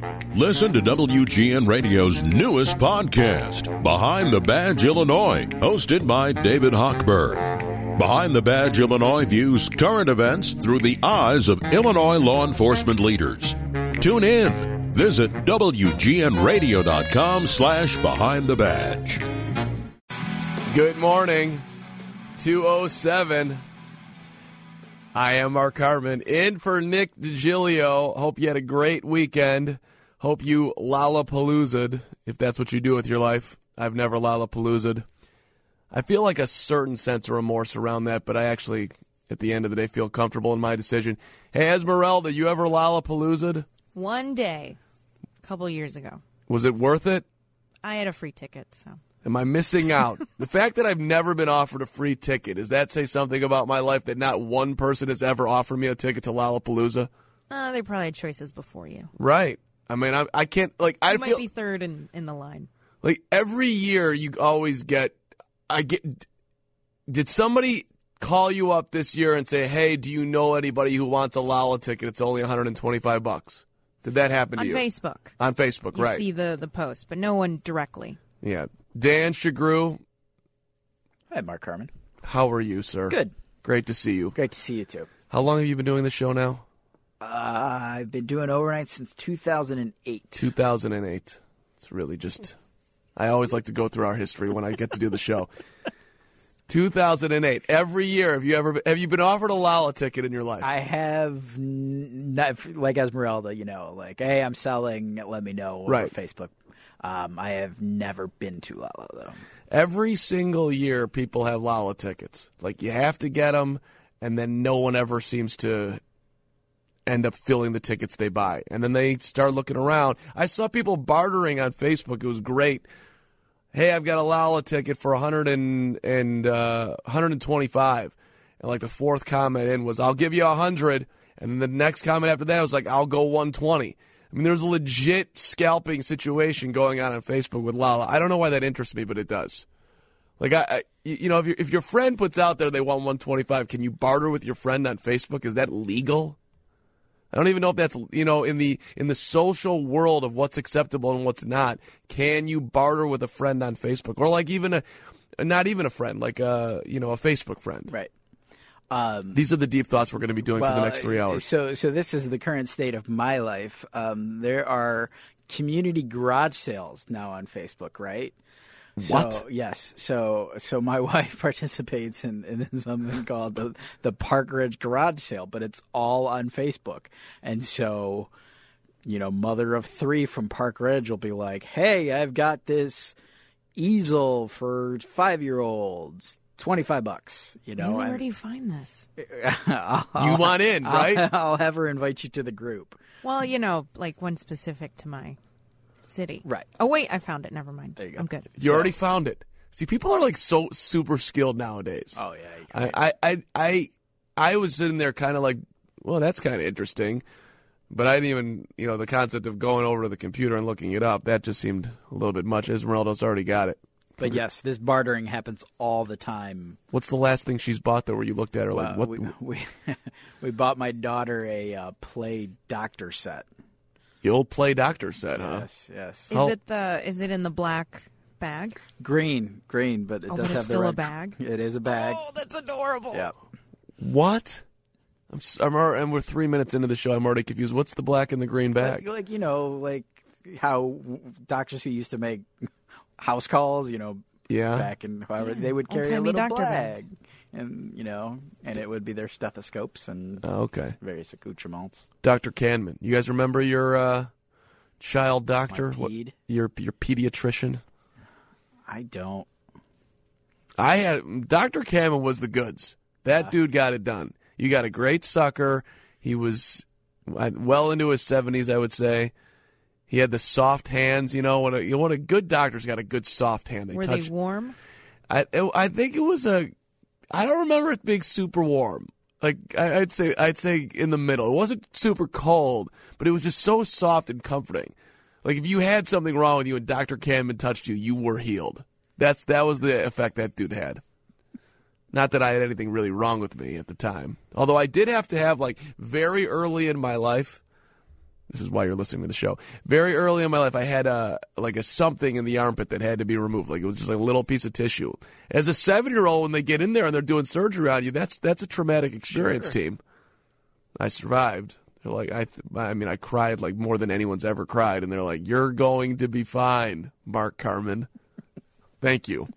Listen to WGN Radio's newest podcast, Behind the Badge Illinois, hosted by David Hochberg. Behind the Badge Illinois views current events through the eyes of Illinois law enforcement leaders. Tune in. Visit WGNRadio.com/Behind the Badge. Good morning. 2:07. I am Mark Harmon, in for Nick DiGilio. Hope you had a great weekend. Hope you Lollapalooza'd, if that's what you do with your life. I've never Lollapalooza'd. I feel like a certain sense of remorse around that, but I actually, at the end of the day, feel comfortable in my decision. Hey, Esmeralda, you ever Lollapalooza'd? One day, a couple years ago. Was it worth it? I had a free ticket, so. Am I missing out? The fact that I've never been offered a free ticket, does that say something about my life that not one person has ever offered me a ticket to Lollapalooza? They probably had choices before you. Right. I mean, I can't, like, I You feel might be third in the line. like every year you always get, did somebody call you up this year and say, hey, do you know anybody who wants a Lolla ticket? It's only $125. Did that happen to you? On Facebook. On Facebook, right. You see the post, but no one directly. Yeah. Dan Shagru. Hi, Mark Harmon. How are you, sir? Good. Great to see you. Great to see you, too. How long have you been doing the show now? I've been doing overnight since 2008. 2008. It's really just, I always like to go through our history when I get to do the show. 2008. Every year, have you been offered a Lolla ticket in your life? I have, not, like Esmeralda, like, hey, I'm selling, let me know over Right. Facebook. I have never been to Lolla, though. Every single year, people have Lolla tickets. Like, you have to get them, and then no one ever seems to end up filling the tickets they buy. And then they start looking around. I saw people bartering on Facebook. It was great. Hey, I've got a Lolla ticket for $125. And like the fourth comment in was, I'll give you $100. And then the next comment after that was like, I'll go $120. I mean, there's a legit scalping situation going on Facebook with Lolla. I don't know why that interests me, but it does. Like, if your friend puts out there they want $125, can you barter with your friend on Facebook? Is that legal? I don't even know if that's, in the social world of what's acceptable and what's not. Can you barter with a friend on Facebook? Or like even not even a friend, like a Facebook friend. Right. These are the deep thoughts we're going to be doing for the next 3 hours. So this is the current state of my life. There are community garage sales now on Facebook, right? What? So, yes. So my wife participates in something called the Park Ridge Garage Sale, but it's all on Facebook. And so, mother of three from Park Ridge will be like, hey, I've got this easel for 5-year-olds. $25, Where do you find this? You want in, right? I'll have her invite you to the group. Well, like one specific to my city. Right. Oh, wait, I found it. Never mind. There you go. I'm good. You already found it. See, people are like so super skilled nowadays. Oh, yeah. I was sitting there kind of like, well, that's kind of interesting. But I didn't even, the concept of going over to the computer and looking it up, that just seemed a little bit much. Esmeralda's already got it. But yes, this bartering happens all the time. What's the last thing she's bought, though, where you looked at her like, what? We bought my daughter a Play Doctor set. The old Play Doctor set, huh? Yes. Is it in the black bag? Green, but it does but have it's the still red. a bag? It is a bag. Oh, that's adorable. Yeah. What? And we're 3 minutes into the show. I'm already confused. What's the black and the green bag? Like how doctors who used to make house calls, back in however they would carry a Old-timey little doctor bag, and and it would be their stethoscopes and various accoutrements. Dr. Canman, you guys remember your child doctor? Your pediatrician? I don't. Dr. Canman was the goods. That dude got it done. You got a great sucker. He was well into his 70s, I would say. He had the soft hands, What a good doctor's got a good soft hand. Were they warm? I think it was I don't remember it being super warm. Like I'd say in the middle. It wasn't super cold, but it was just so soft and comforting. Like if you had something wrong with you and Dr. Canman touched you, you were healed. That was the effect that dude had. Not that I had anything really wrong with me at the time. Although I did have to have, like, very early in my life, This is why you're listening to the show. Very early in my life, I had a something in the armpit that had to be removed. Like it was just like a little piece of tissue. As a 7-year-old, when they get in there and they're doing surgery on you, that's a traumatic experience, team. I survived. They're like, I cried like more than anyone's ever cried, and they're like, "You're going to be fine, Mark Carman." Thank you.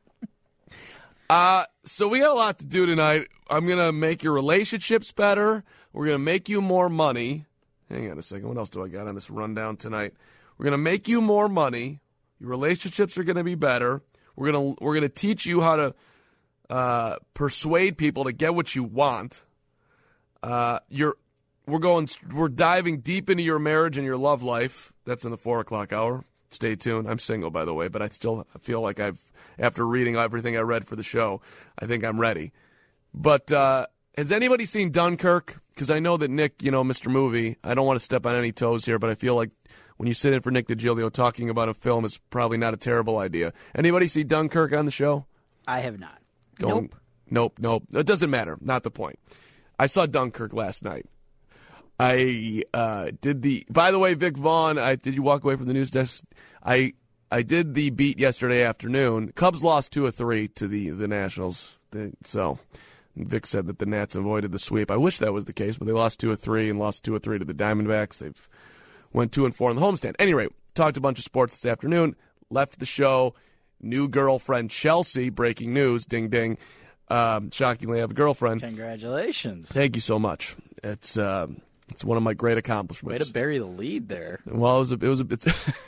So we got a lot to do tonight. I'm gonna make your relationships better. We're gonna make you more money. Hang on a second. What else do I got on this rundown tonight? We're going to make you more money. Your relationships are going to be better. We're going to teach you how to persuade people to get what you want. We're diving deep into your marriage and your love life. That's in the 4 o'clock hour. Stay tuned. I'm single, by the way, but I still feel like after reading everything I read for the show, I think I'm ready. But has anybody seen Dunkirk? Because I know that Nick, Mr. Movie, I don't want to step on any toes here, but I feel like when you sit in for Nick DiGilio, talking about a film is probably not a terrible idea. Anybody see Dunkirk on the show? I have not. Nope. It doesn't matter. Not the point. I saw Dunkirk last night. I by the way, Vic Vaughn, did you walk away from the news desk? I did the beat yesterday afternoon. Cubs lost 2-3 to the Nationals. So Vic said that the Nats avoided the sweep. I wish that was the case, but they lost 2-3 and lost 2-3 to the Diamondbacks. They've went 2-4 in the homestand. Anyway, talked a bunch of sports this afternoon. Left the show. New girlfriend Chelsea. Breaking news. Ding ding. Shockingly, I have a girlfriend. Congratulations. Thank you so much. It's one of my great accomplishments. Way to bury the lead there. Well, it was a bit.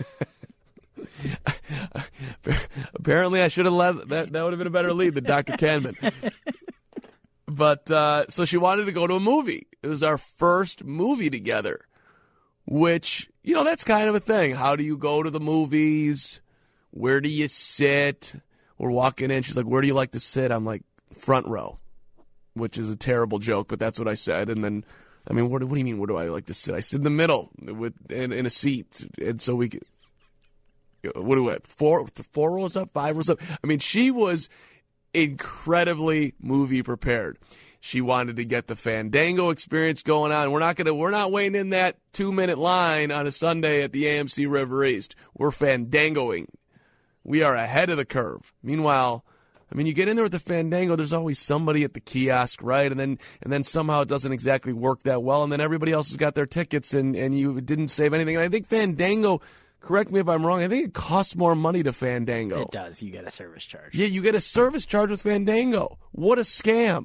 Apparently, I should have let that. That would have been a better lead than Dr. Kahneman. But so she wanted to go to a movie. It was our first movie together, which, that's kind of a thing. How do you go to the movies? Where do you sit? We're walking in. She's like, "Where do you like to sit?" I'm like, "Front row," which is a terrible joke, but that's what I said. And then, what do you mean, where do I like to sit? I sit in the middle in a seat. And so we, what do we, 4 rows up, 5 rows up? She was incredibly movie prepared. She wanted to get the Fandango experience going on. We're not waiting in that 2-minute line on a Sunday at the AMC River East. We're Fandangoing. We are ahead of the curve. Meanwhile, you get in there with the Fandango, there's always somebody at the kiosk, right? And then somehow it doesn't exactly work that well, and then everybody else has got their tickets and you didn't save anything. And I think Fandango, correct me if I'm wrong, I think it costs more money to Fandango. It does. You get a service charge. Yeah, you get a service charge with Fandango. What a scam.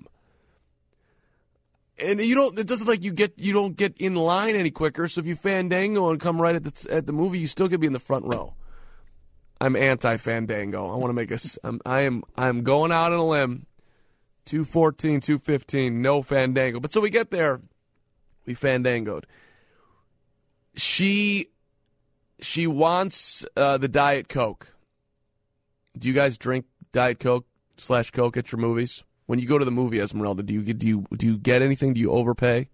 And it doesn't like you don't get in line any quicker, so if you Fandango and come right at the movie, you still could be in the front row. I'm anti-Fandango. I want to make I'm going out on a limb. 214, 215, no Fandango. But so we get there, we Fandangoed. She wants the Diet Coke. Do you guys drink Diet Coke / Coke at your movies? When you go to the movie, Esmeralda, do you get anything? Do you overpay?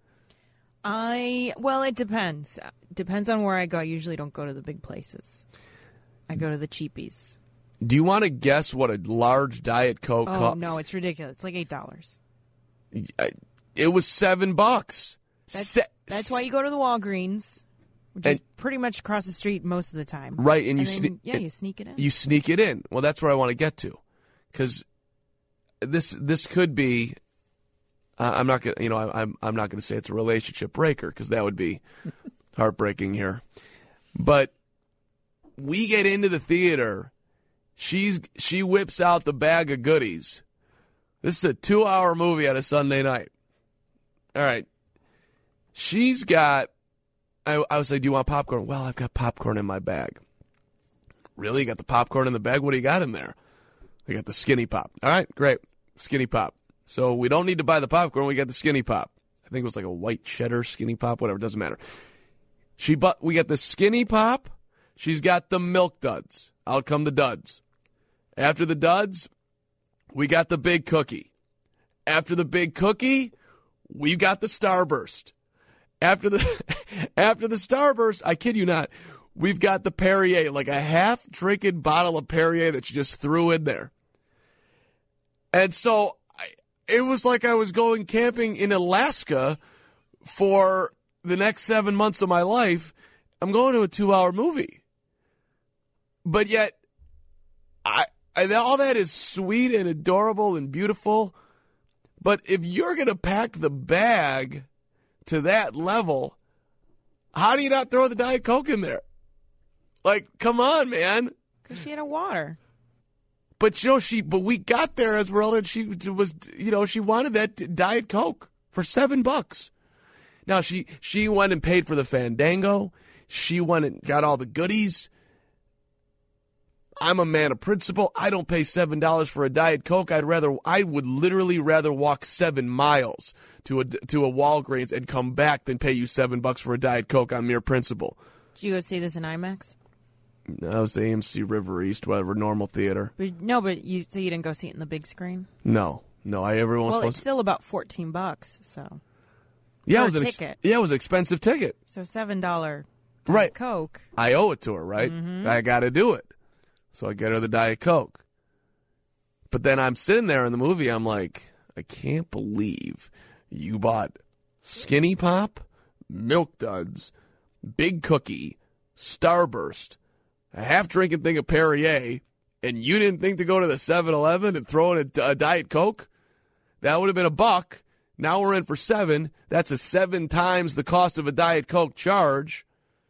It depends. Depends on where I go. I usually don't go to the big places. I go to the cheapies. Do you want to guess what a large Diet Coke costs? Oh, no, it's ridiculous. It's like $8. It was $7. That's why you go to the Walgreens, which is pretty much across the street most of the time. Right, and you sneak it in. You sneak it in. Well, that's where I want to get to, because this could be. I'm not gonna. I'm not gonna say it's a relationship breaker, because that would be heartbreaking here. But we get into the theater. She whips out the bag of goodies. This is a 2-hour movie on a Sunday night. All right. She's got. I was like, "Do you want popcorn?" "Well, I've got popcorn in my bag." "Really? You got the popcorn in the bag? What do you got in there?" "I got the Skinny Pop." "All right, great. Skinny Pop." So we don't need to buy the popcorn. We got the Skinny Pop. I think it was like a white cheddar Skinny Pop, whatever. Doesn't matter. We got the Skinny Pop. She's got the Milk Duds. Out come the Duds. After the Duds, we got the Big Cookie. After the Big Cookie, we got the Starburst. After the Starburst, I kid you not, we've got the Perrier, like a half-drinking bottle of Perrier that you just threw in there. And so it was like I was going camping in Alaska for the next 7 months of my life, I'm going to a 2-hour movie. But yet, all that is sweet and adorable and beautiful. But if you're going to pack the bag to that level, how do you not throw the Diet Coke in there? Like, come on, man. Because she had a water. But but we got there, Esmeralda, and she was, she wanted that Diet Coke for $7. Now she went and paid for the Fandango. She went and got all the goodies. I'm a man of principle. I don't pay $7 for a Diet Coke. I would literally rather walk 7 miles to a Walgreens and come back than pay you $7 for a Diet Coke on mere principle. Did you go see this in IMAX? That was the AMC River East, whatever, normal theater. But you didn't go see it in the big screen? No. Everyone's Well, it's still about $14, so. Yeah, for a ticket. Yeah, it was an expensive ticket. So $7 Right. Coke. I owe it to her, right? Mm-hmm. I got to do it. So I get her the Diet Coke. But then I'm sitting there in the movie, I'm like, I can't believe you bought Skinny Pop, Milk Duds, Big Cookie, Starburst, a half-drinking thing of Perrier, and you didn't think to go to the 7-Eleven and throw in a Diet Coke? That would have been $1. Now we're in for $7. That's a 7 times the cost of a Diet Coke charge.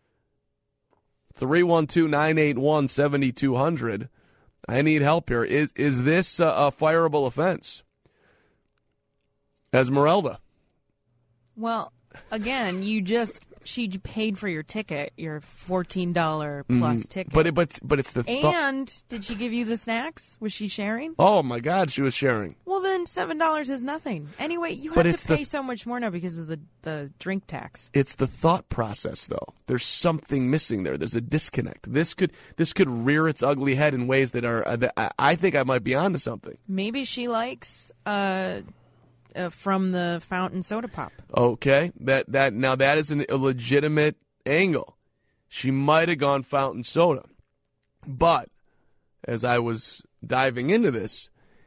312-981-7200. I need help here. Is this a fireable offense? Esmeralda. Well, again, she paid for your ticket, your $14 plus ticket. But it's the and did she give you the snacks? Was she sharing? Oh my God, she was sharing. Well, then $7 is nothing. Anyway, you have to pay so much more now because of the drink tax. It's the thought process, though. There's something missing there. There's a disconnect. This could rear its ugly head in ways that are. I think I might be onto something. Maybe she likes from the fountain soda pop. Okay, that is a legitimate angle. She might have gone fountain soda, but as I was diving into this,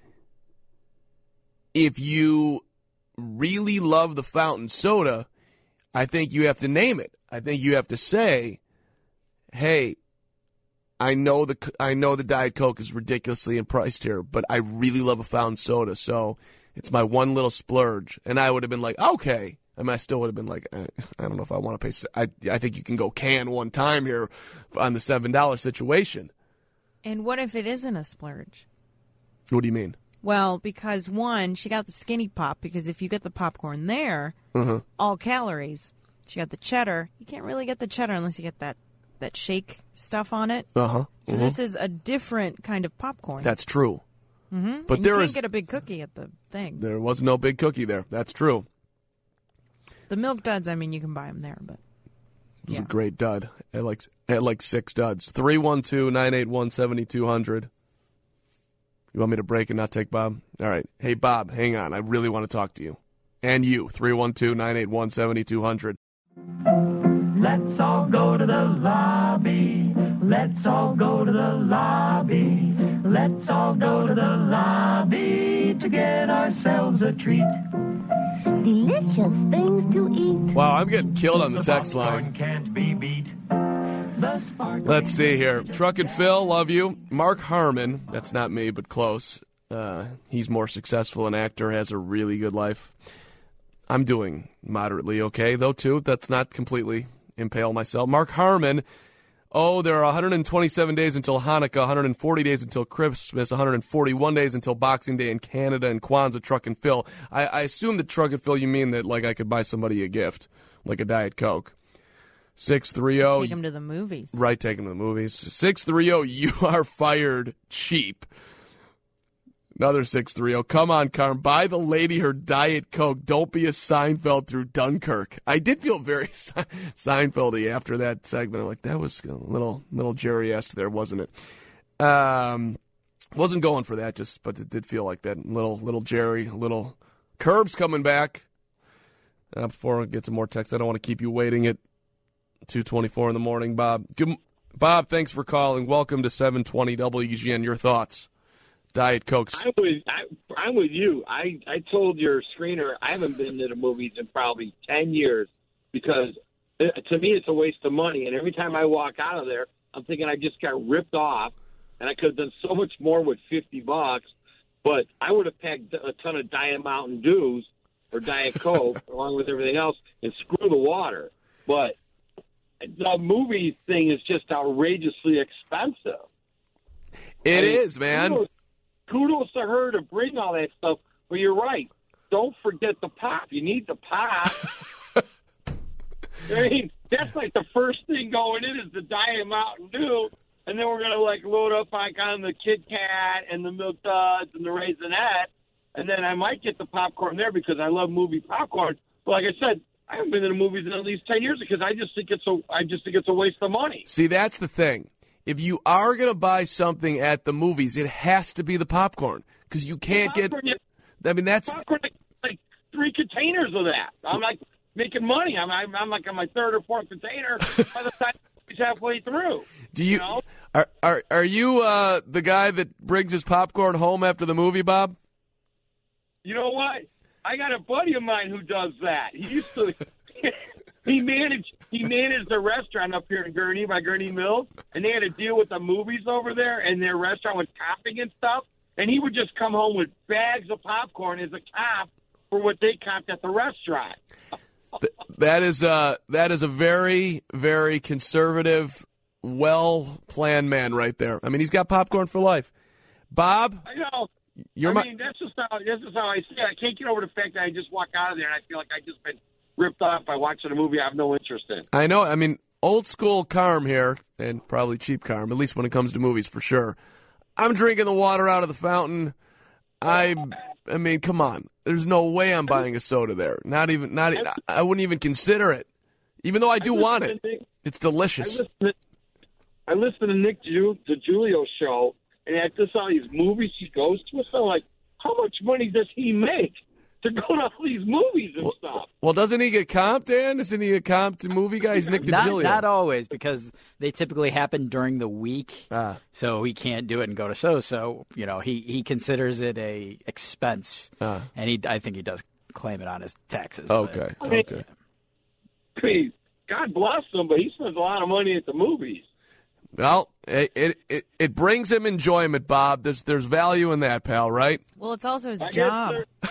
if you really love the fountain soda, I think you have to name it. I think you have to say, "Hey, I know the Diet Coke is ridiculously priced here, but I really love a fountain soda, so it's my one little splurge." And I would have been like, okay. I mean, I still would have been like, I don't know if I want to pay. I think you can go can one time here on the $7 situation. And what if it isn't a splurge? What do you mean? Well, because one, she got the Skinny Pop, because if you get the popcorn there, all calories. She got the cheddar. You can't really get the cheddar unless you get that shake stuff on it. So this is a different kind of popcorn. That's true. Mm-hmm. But and you can't get a big cookie at the thing. There was no big cookie there. That's true. The Milk Duds, I mean, you can buy them there, but it was a great dud. At like 6 duds. 312-981-7200. You want me to break and not take Bob? All right. Hey, Bob, hang on. I really want to talk to you. And you. 312-981-7200. Let's all go to the lobby. Let's all go to the lobby. Let's all go to the lobby to get ourselves a treat. Delicious things to eat. Wow, I'm getting killed on the text line. Can't be beat. Let's see here. Truck and Phil, love you. Mark Harmon, that's not me, but close. He's more successful, an actor, has a really good life. I'm doing moderately okay, though, too. That's not completely impale myself. Mark Harmon, there are 127 days until Hanukkah, 140 days until Christmas, 141 days until Boxing Day in Canada and Kwanzaa. Truck and Phil. I assume that Truck and Phil, you mean that like I could buy somebody a gift, like a Diet Coke. 630. Take them to the movies. Right, take them to the movies. 630, you are fired cheap. Another 630. Come on, Carm. Buy the lady her Diet Coke. Don't be a Seinfeld through Dunkirk. I did feel very Seinfeld-y after that segment. I'm like, that was a little Jerry-esque there, wasn't it? Wasn't going for that, but it did feel like that. Little Jerry, little Curb's coming back. Before I get some more text, I don't want to keep you waiting at 2:24 in the morning, Bob. Bob, thanks for calling. Welcome to 720 WGN. Your thoughts? Diet Cokes. I'm with you. I told your screener I haven't been to the movies in probably 10 years because To me, it's a waste of money. And every time I walk out of there, I'm thinking I just got ripped off, and I could have done so much more with $50. But I would have packed a ton of Diet Mountain Dews or Diet Coke along with everything else and screw the water. But the movie thing is just outrageously expensive. It is, man. Kudos to her to bring all that stuff. But you're right. Don't forget the pop. You need the pop. I mean, that's like the first thing going in is the Diet Mountain Dew. And then we're going to, like, load up like on the Kit Kat and the Milk Duds and the Raisinette. And then I might get the popcorn there because I love movie popcorn. But like I said, I haven't been to the movies in at least 10 years because I just think it's a waste of money. See, that's the thing. If you are going to buy something at the movies, it has to be the popcorn because you can't get. I mean, that's popcorn, like 3 containers of that. I'm like making money. I'm like on my 3rd or 4th container by the time it's halfway through. Do you know? Are you the guy that brings his popcorn home after the movie, Bob? You know what? I got a buddy of mine who does that. He used to. He managed a restaurant up here in Gurnee by Gurnee Mills, and they had to deal with the movies over there, and their restaurant was comping and stuff. And he would just come home with bags of popcorn as a comp for what they comped at the restaurant. That is a very, very conservative, well-planned man right there. I mean, he's got popcorn for life. Bob, I know. That's just how I see it. I can't get over the fact that I just walk out of there and I feel like I just been ripped off by watching a movie I have no interest in. I know. I mean, old school Carm here, and probably cheap Carm, at least when it comes to movies for sure. I'm drinking the water out of the fountain. I mean, come on. There's no way I'm buying a soda there. Not even. I wouldn't even consider it, even though I do want it. It's delicious. I listen to Nick DiGiulio's show, and at all these movies he goes to, so like, how much money does he make to go to all these movies and stuff? Well, doesn't he get comped, Dan? Isn't he a comped movie guy? He's Nick DiGiulio. Not always, because they typically happen during the week, so he can't do it and go to shows. So, he considers it a expense, and I think he does claim it on his taxes. Okay, okay. Please, God bless him, but he spends a lot of money at the movies. Well, it brings him enjoyment, Bob. There's value in that, pal, right? Well, it's also his job.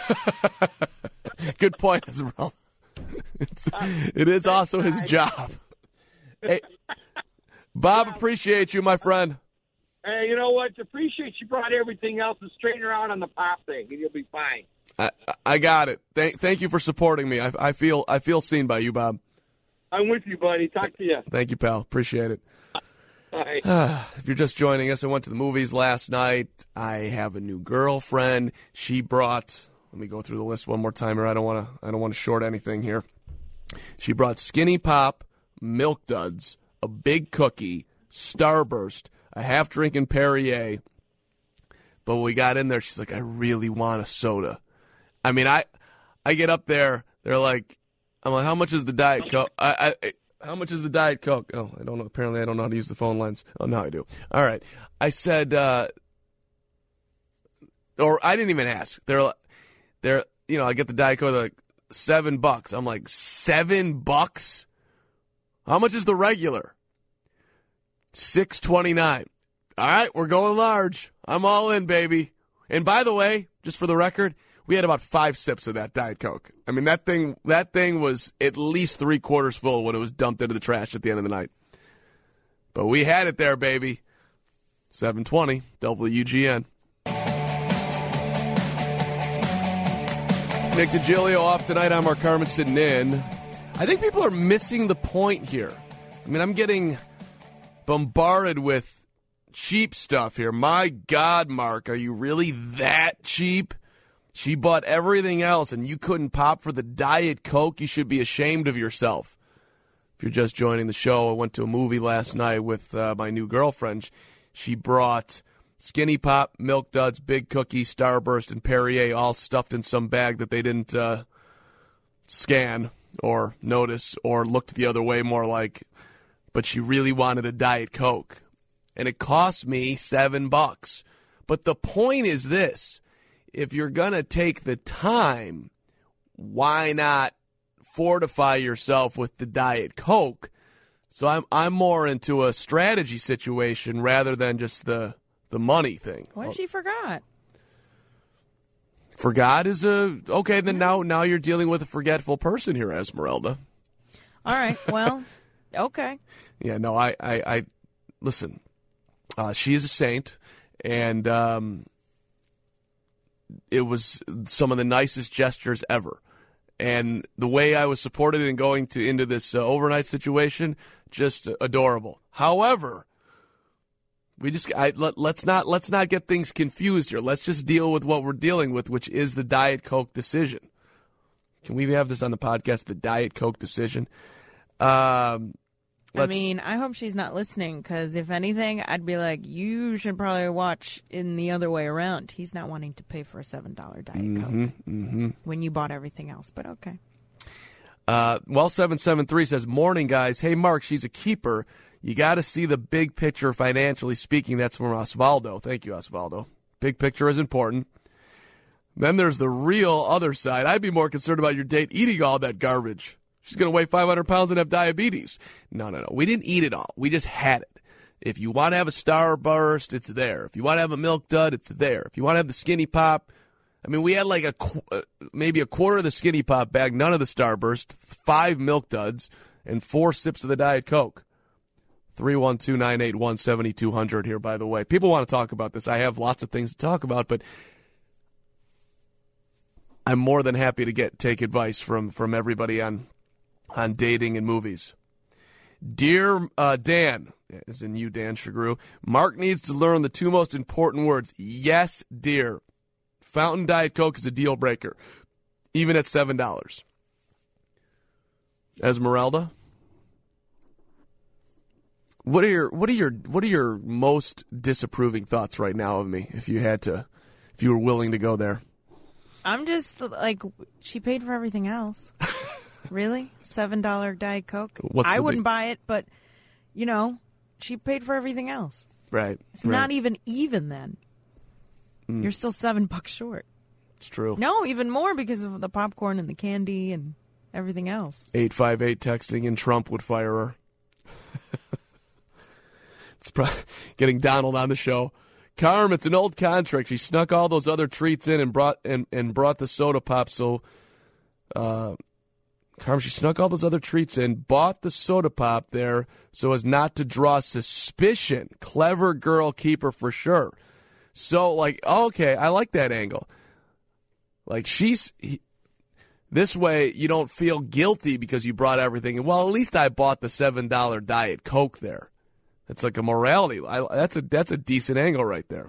Good point, Esmeralda. It is also his job. Hey, Bob, appreciate you, my friend. Hey, you know what? Appreciate you brought everything else and straighten her out on the pop thing, and you'll be fine. I got it. Thank you for supporting me. I feel seen by you, Bob. I'm with you, buddy. Talk to you. Thank you, pal. Appreciate it. If you're just joining us, I went to the movies last night. I have a new girlfriend. She brought. Let me go through the list one more time here. I don't want to short anything here. She brought Skinny Pop, Milk Duds, a big cookie, Starburst, a half-drinking Perrier. But when we got in there, she's like, I really want a soda. I mean, I get up there. They're like, I'm like, how much is the Diet Coke? How much is the Diet Coke? Oh, I don't know. Apparently, I don't know how to use the phone lines. Oh, now I do. All right. I said, or I didn't even ask. They're, I get the Diet Coke, they're like, $7. I'm like, $7? How much is the regular? $6.29. All right, we're going large. I'm all in, baby. And by the way, just for the record, we had about 5 sips of that Diet Coke. I mean, that thing was at least 3/4 full when it was dumped into the trash at the end of the night. But we had it there, baby. 720 WGN. Nick DiGiulio off tonight. I'm Mark Carmen sitting in. I think people are missing the point here. I mean, I'm getting bombarded with cheap stuff here. My God, Mark, are you really that cheap? She bought everything else, and you couldn't pop for the Diet Coke? You should be ashamed of yourself. If you're just joining the show, I went to a movie last night with my new girlfriend. She brought Skinny Pop, Milk Duds, Big Cookie, Starburst, and Perrier all stuffed in some bag that they didn't scan or notice or looked the other way more like. But she really wanted a Diet Coke. And it cost me $7. But the point is this. If you're going to take the time, why not fortify yourself with the Diet Coke. So I'm more into a strategy situation rather than just the money thing. What if she forgot? Forgot is okay. Then now you're dealing with a forgetful person here, Esmeralda. All right. Well, okay. Yeah. No. I listen. She is a saint, and it was some of the nicest gestures ever. And the way I was supported in going into this overnight situation, just adorable. However, let's not get things confused here. Let's just deal with what we're dealing with, which is the Diet Coke decision. Can we have this on the podcast? The Diet Coke decision. I hope she's not listening, because if anything, I'd be like, you should probably watch in the other way around. He's not wanting to pay for a $7 Diet Coke when you bought everything else, but okay. 773 says, morning, guys. Hey, Mark, she's a keeper. You got to see the big picture financially speaking. That's from Osvaldo. Thank you, Osvaldo. Big picture is important. Then there's the real other side. I'd be more concerned about your date eating all that garbage. She's going to weigh 500 pounds and have diabetes. No. We didn't eat it all. We just had it. If you want to have a Starburst, it's there. If you want to have a Milk Dud, it's there. If you want to have the Skinny Pop, we had like maybe a quarter of the Skinny Pop bag, none of the Starburst, 5 Milk Duds, and 4 sips of the Diet Coke. 312-981-7200 here, by the way. People want to talk about this. I have lots of things to talk about, but I'm more than happy to take advice from everybody on dating and movies. Dear Dan, as in you, Dan Shagru, Mark needs to learn the 2 most important words. Yes, dear. Fountain Diet Coke is a deal breaker, even at $7. Esmeralda, what are your most disapproving thoughts right now of me? If you were willing to go there. I'm just like, she paid for everything else. Really? $7 Diet Coke? I wouldn't buy it, but, she paid for everything else. Right. It's not even then. You're still $7 short. It's true. No, even more because of the popcorn and the candy and everything else. 858 texting and Trump would fire her. It's getting Donald on the show. Carm, it's an old contract. She snuck all those other treats in and brought the soda pop. So, Carm, she snuck all those other treats in, bought the soda pop there so as not to draw suspicion. Clever girl keeper for sure. So, okay, I like that angle. This way you don't feel guilty because you brought everything in. Well, at least I bought the $7 Diet Coke there. It's like a morality. That's a decent angle right there.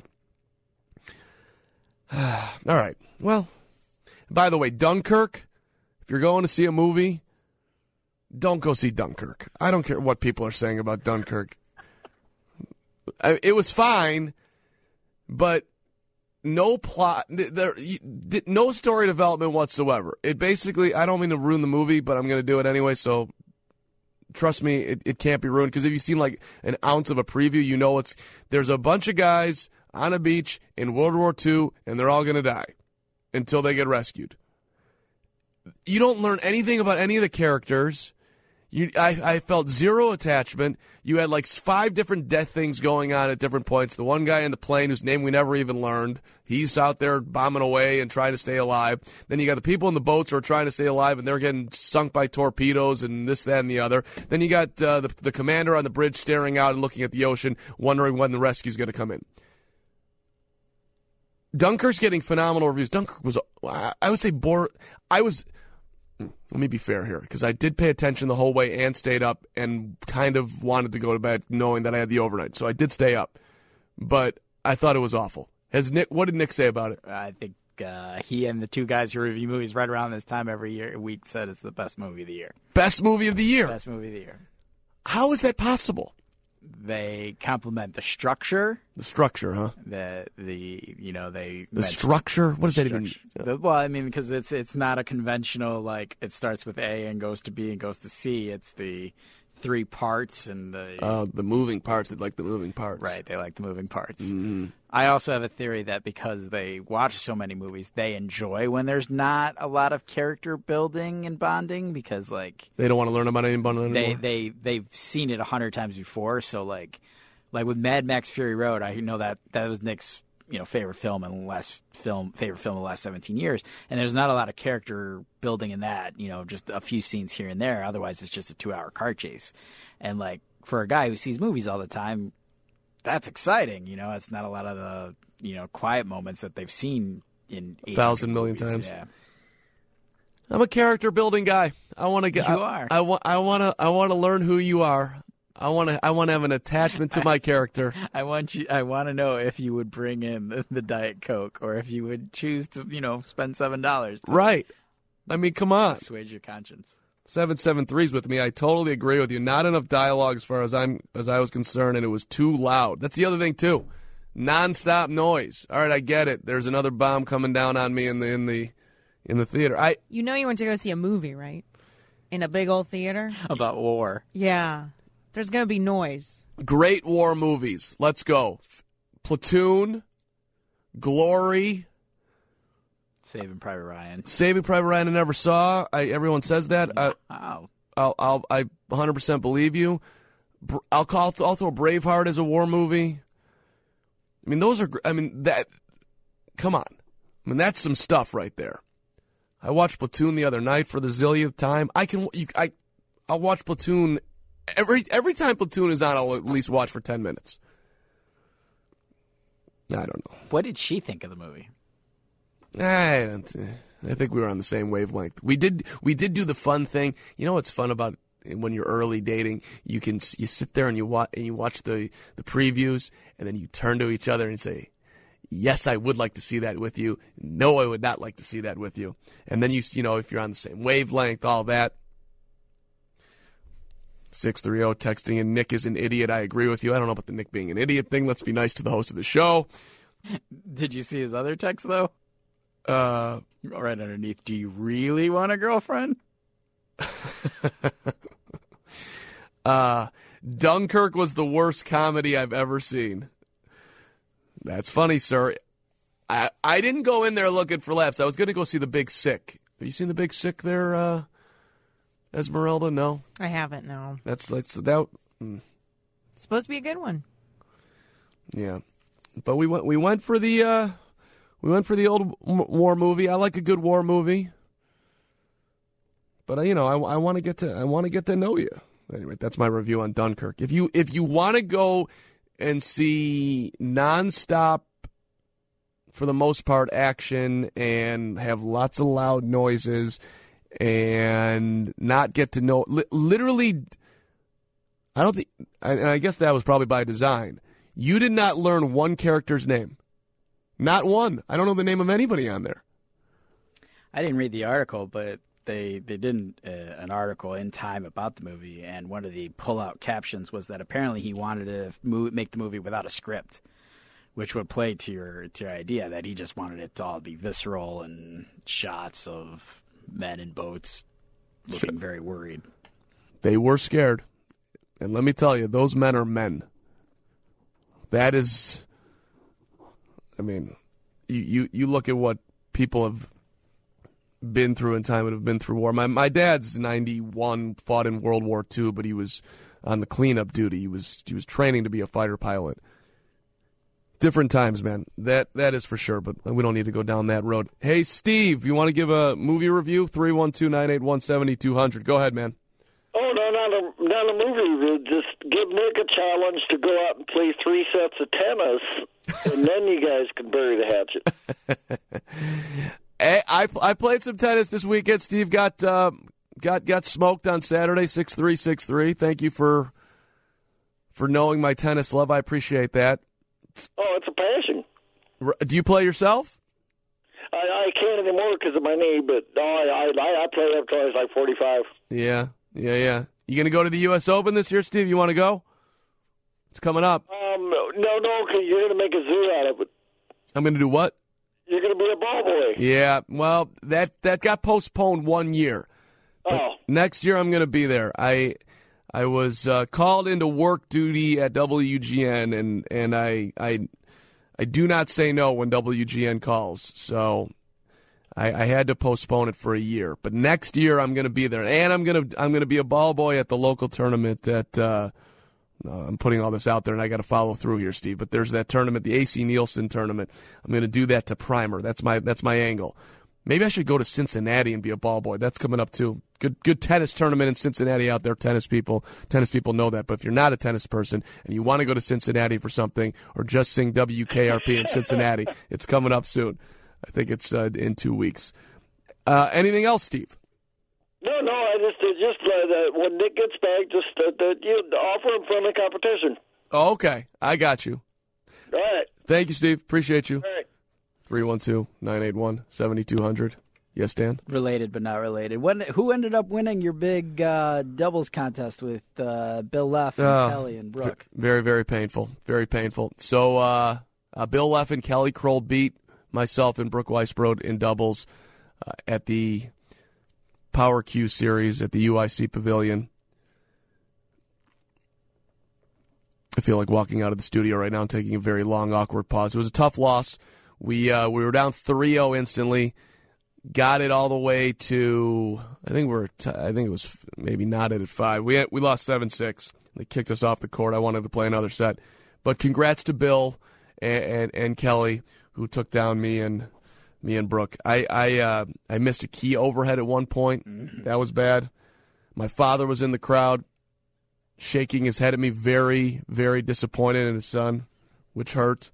All right. Well, by the way, Dunkirk, if you're going to see a movie, don't go see Dunkirk. I don't care what people are saying about Dunkirk. It was fine, but no plot, no story development whatsoever. It basically, I don't mean to ruin the movie, but I'm going to do it anyway, so trust me, it can't be ruined, because if you've seen like an ounce of a preview, there's a bunch of guys on a beach in World War II, and they're all going to die until they get rescued. You don't learn anything about any of the characters. I felt zero attachment. You had like 5 different death things going on at different points. The one guy in the plane whose name we never even learned, he's out there bombing away and trying to stay alive. Then you got the people in the boats who are trying to stay alive, and they're getting sunk by torpedoes and this, that, and the other. Then you got the commander on the bridge staring out and looking at the ocean, wondering when the rescue's going to come in. Dunkirk's getting phenomenal reviews. Dunkirk was, I would say, bored. Let me be fair here, because I did pay attention the whole way and stayed up and kind of wanted to go to bed knowing that I had the overnight. So I did stay up, but I thought it was awful. What did Nick say about it? I think he and the 2 guys who review movies right around this time every week said it's the best movie of the year. Best movie of the year? Best movie of the year. How is that possible? They complement the structure. The structure, huh? The structure. What does that even mean? Because it's not a conventional, like, it starts with A and goes to B and goes to C. It's the 3 parts and the moving parts. They like the moving parts. Right, they like the moving parts. Mm-hmm. I also have a theory that because they watch so many movies, they enjoy when there's not a lot of character building and bonding because, like... They don't want to learn about anybody anymore? They've seen it 100 times before, so, like with Mad Max Fury Road, I know that was Nick's favorite film in the last 17 years, and there's not a lot of character building in that, just a few scenes here and there. Otherwise, it's just a 2-hour car chase. And, like, for a guy who sees movies all the time, that's exciting, It's not a lot of the, quiet moments that they've seen in 1,000 million times. Yeah. I'm a character building guy. I want to get. You are. I want to learn who you are. I want to have an attachment to my character. I want to know if you would bring in the Diet Coke or if you would choose to, spend $7. Right. I mean, come on. Assuage your conscience. 773's with me. I totally agree with you. Not enough dialogue as far as I was concerned, and it was too loud. That's the other thing too. Non-stop noise. All right, I get it. There's another bomb coming down on me in the theater. You went to go see a movie, right? In a big old theater? About war. Yeah. There's going to be noise. Great war movies. Let's go. Platoon, Glory, Saving Private Ryan. Saving Private Ryan I never saw. Everyone says that. Wow. I 100% believe you. I'll throw Braveheart as a war movie. I mean, that. Come on. I mean, that's some stuff right there. I watched Platoon the other night for the zillionth time. I'll watch Platoon every time Platoon is on. I'll at least watch for 10 minutes. I don't know. What did she think of the movie? I think we were on the same wavelength. We did do the fun thing. You know what's fun about when you're early dating? You sit there and you watch the previews, and then you turn to each other and say, "Yes, I would like to see that with you. No, I would not like to see that with you." And then if you're on the same wavelength, all that. 630 texting in, Nick is an idiot. I agree with you. I don't know about the Nick being an idiot thing. Let's be nice to the host of the show. Did you see his other text, though? Right underneath, do you really want a girlfriend? Dunkirk was the worst comedy I've ever seen. That's funny, sir. I didn't go in there looking for laughs. I was going to go see The Big Sick. Have you seen The Big Sick there, Esmeralda? No? I haven't, no. That's that. It's supposed to be a good one. Yeah. But we went for the old war movie. I like a good war movie. But I want to get to know you. Anyway, that's my review on Dunkirk. If you want to go and see nonstop, for the most part, action and have lots of loud noises and not get to know literally, I don't think, and I guess that was probably by design. You did not learn one character's name. Not one. I don't know the name of anybody on there. I didn't read the article, but they did an article in Time about the movie, and one of the pull-out captions was that apparently he wanted to make the movie without a script, which would play to your idea that he just wanted it to all be visceral and shots of men in boats looking very worried. They were scared. And let me tell you, those men are men. That is, I mean, you look at what people have been through in time and have been through war. My dad's 91, fought in World War II, but he was on the cleanup duty. He was training to be a fighter pilot. Different times, man. That is for sure, but we don't need to go down that road. Hey, Steve, you want to give a movie review? 312-981-7200. Go ahead, man. Oh, no, not a movie review. Just give Nick a challenge to go out and play 3 sets of tennis, and then you guys can bury the hatchet. Hey, I played some tennis this weekend. Steve got smoked on Saturday, 6-3, 6-3. Thank you for knowing my tennis love. I appreciate that. Oh, it's a passion. Do you play yourself? I can't anymore because of my knee, but I played up till I was like 45. Yeah. You going to go to the U.S. Open this year, Steve? You want to go? It's coming up. No, because you're going to make a zoo out of it. I'm going to do what? You're going to be a ball boy. Yeah, well, that got postponed 1 year. But next year I'm going to be there. I I was called into work duty at WGN, and I do not say no when WGN calls. So I had to postpone it for a year. But next year I'm going to be there, and I'm going to be a ball boy at the local tournament at. I'm putting all this out there, and I got to follow through here, Steve. But there's that tournament, the AC Nielsen tournament. I'm going to do that to Primer. That's my angle. Maybe I should go to Cincinnati and be a ball boy. That's coming up too. Good tennis tournament in Cincinnati out there. Tennis people know that. But if you're not a tennis person and you want to go to Cincinnati for something, or just sing WKRP in Cincinnati, it's coming up soon. I think it's in 2 weeks. Anything else, Steve? No, I just when Nick gets back, just you offer him friendly competition. Oh, okay. I got you. All right. Thank you, Steve. Appreciate you. All right. 312-981-7200. Yes, Dan? Related but not related. Who ended up winning your big doubles contest with Bill Leff and Kelly and Brooke? Very, very painful. Very painful. So Bill Leff and Kelly Kroll beat myself and Brooke Weisbrod in doubles at the Power Q Series at the UIC Pavilion. I feel like walking out of the studio right now and taking a very long, awkward pause. It was a tough loss. We were down 3-0 instantly. Got it all the way to I think it was maybe knotted at 5. We lost 7-6. They kicked us off the court. I wanted to play another set, but congrats to Bill and Kelly, who took down me and Brooke. I missed a key overhead at one point. Mm-hmm. That was bad. My father was in the crowd, shaking his head at me, very, very disappointed in his son, which hurt.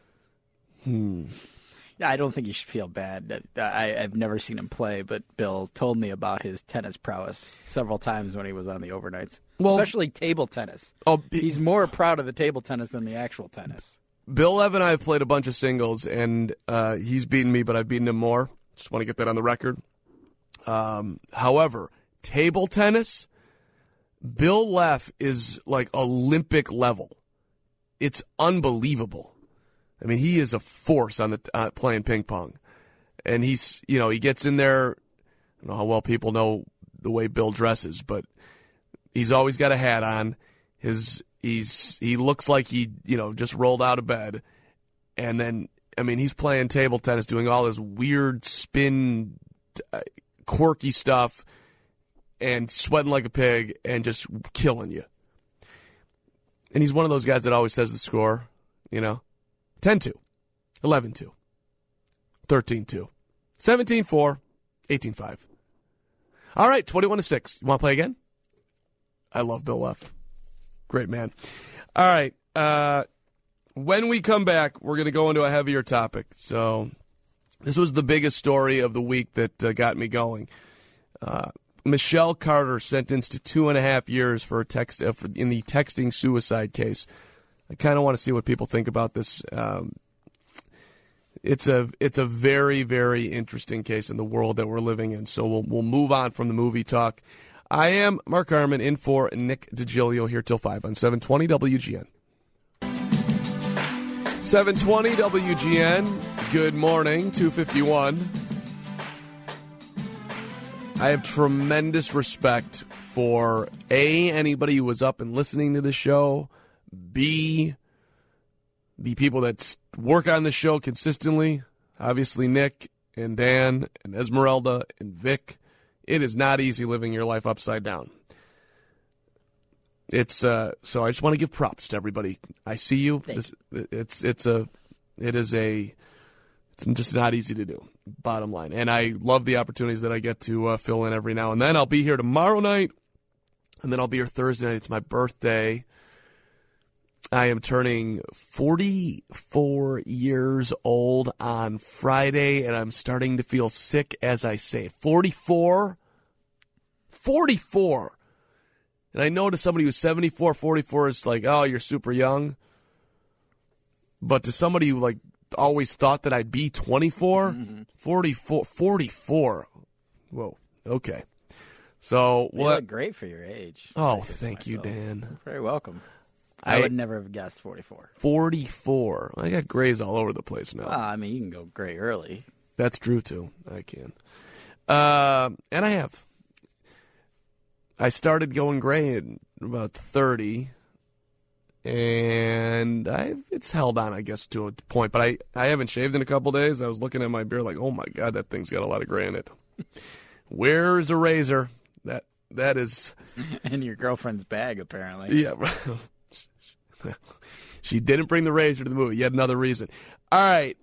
Yeah, I don't think you should feel bad. I've never seen him play, but Bill told me about his tennis prowess several times when he was on the overnights, especially table tennis. Oh, he's more proud of the table tennis than the actual tennis. Bill Lev and I have played a bunch of singles, and he's beaten me, but I've beaten him more. Just want to get that on the record. However, table tennis, Bill Leff is like Olympic level. It's unbelievable. I mean, he is a force on the playing ping pong, and he gets in there. I don't know how well people know the way Bill dresses, but he's always got a hat on. He looks like he just rolled out of bed, and then he's playing table tennis, doing all this weird spin, quirky stuff, and sweating like a pig, and just killing you. And he's one of those guys that always says the score, 10-2, 11-2, 13-2, 17-4, 18-5. All right, 21-6. You want to play again? I love Bill Leff. Great man. All right. When we come back, we're going to go into a heavier topic. So this was the biggest story of the week that got me going. Michelle Carter sentenced to 2.5 years for in the texting suicide case. I kind of want to see what people think about this. It's a very, very interesting case in the world that we're living in. So we'll move on from the movie talk. I am Mark Harmon in for Nick DiGilio here till 5 on 720 WGN. 720 WGN. Good morning, 251. I have tremendous respect for anybody who was up and listening to the show, B, the people that work on the show consistently, obviously Nick and Dan and Esmeralda and Vic. It is not easy living your life upside down. It's so I just want to give props to everybody. I see you. It's just not easy to do. Bottom line, and I love the opportunities that I get to fill in every now and then. I'll be here tomorrow night, and then I'll be here Thursday night. It's my birthday. I am turning 44 years old on Friday, and I'm starting to feel sick as I say it. 44? 44! And I know to somebody who's 74, 44 is like, oh, you're super young. But to somebody who always thought that I'd be 24, 44. Whoa, okay. So you look great for your age. Oh, thank you, Dan. You're very welcome. I would never have guessed 44. 44. I got grays all over the place now. You can go gray early. That's true, too. I can. And I have. I started going gray about 30. And it's held on, I guess, to a point. But I haven't shaved in a couple days. I was looking at my beard like, oh, my God, that thing's got a lot of gray in it. Where's a razor? That is... In your girlfriend's bag, apparently. Yeah. She didn't bring the razor to the movie. Yet another reason. All right.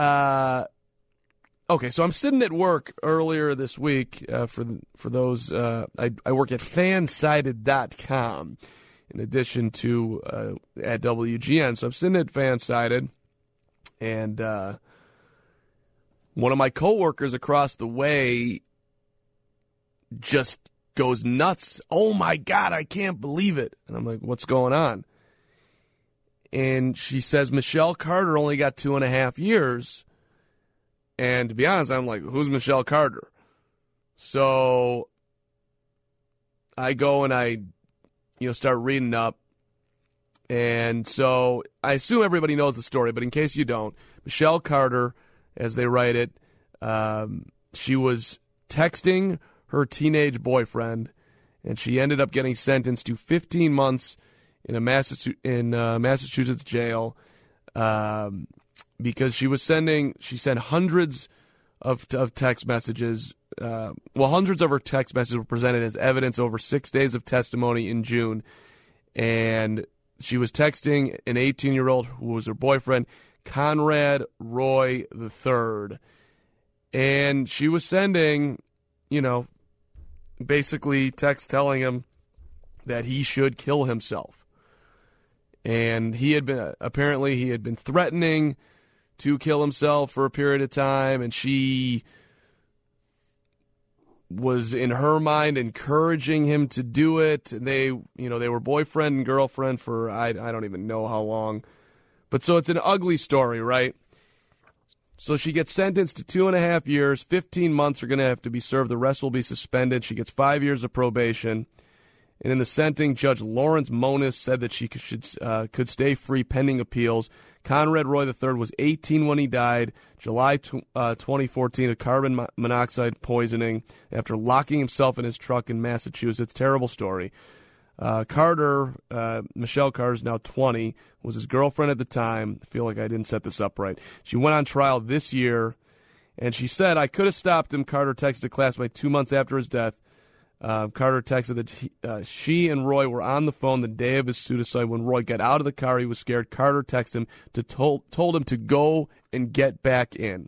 Okay, so I'm sitting at work earlier this week. For those, I work at fansided.com. In addition to at WGN. So I'm sitting at Fansided, and one of my coworkers across the way just goes nuts. Oh, my God, I can't believe it. And I'm like, what's going on? And she says, Michelle Carter only got 2.5 years. And to be honest, I'm like, who's Michelle Carter? So I go and I start reading up. And so I assume everybody knows the story, but in case you don't, Michelle Carter, as they write it, she was texting her teenage boyfriend, and she ended up getting sentenced to 15 months in a Massachusetts jail because she sent hundreds of text messages. Hundreds of her text messages were presented as evidence over 6 days of testimony in June. And she was texting an 18-year-old who was her boyfriend, Conrad Roy III. And she was sending, basically text telling him that he should kill himself. And he had been threatening to kill himself for a period of time, and she was in her mind encouraging him to do it. They were boyfriend and girlfriend for I don't even know how long. But so it's an ugly story, right? So she gets sentenced to 2.5 years. 15 months are going to have to be served. The rest will be suspended. She gets 5 years of probation. And in the sentencing, Judge Lawrence Moniz said that she could stay free pending appeals. Conrad Roy III was 18 when he died, July 2014, of carbon monoxide poisoning after locking himself in his truck in Massachusetts. Terrible story. Carter, Michelle Carter, is now 20, was his girlfriend at the time. I feel like I didn't set this up right. She went on trial this year, and she said, I could have stopped him, Carter texted a classmate 2 months after his death. Carter texted that she and Roy were on the phone the day of his suicide. When Roy got out of the car, he was scared. Carter texted him told him to go and get back in.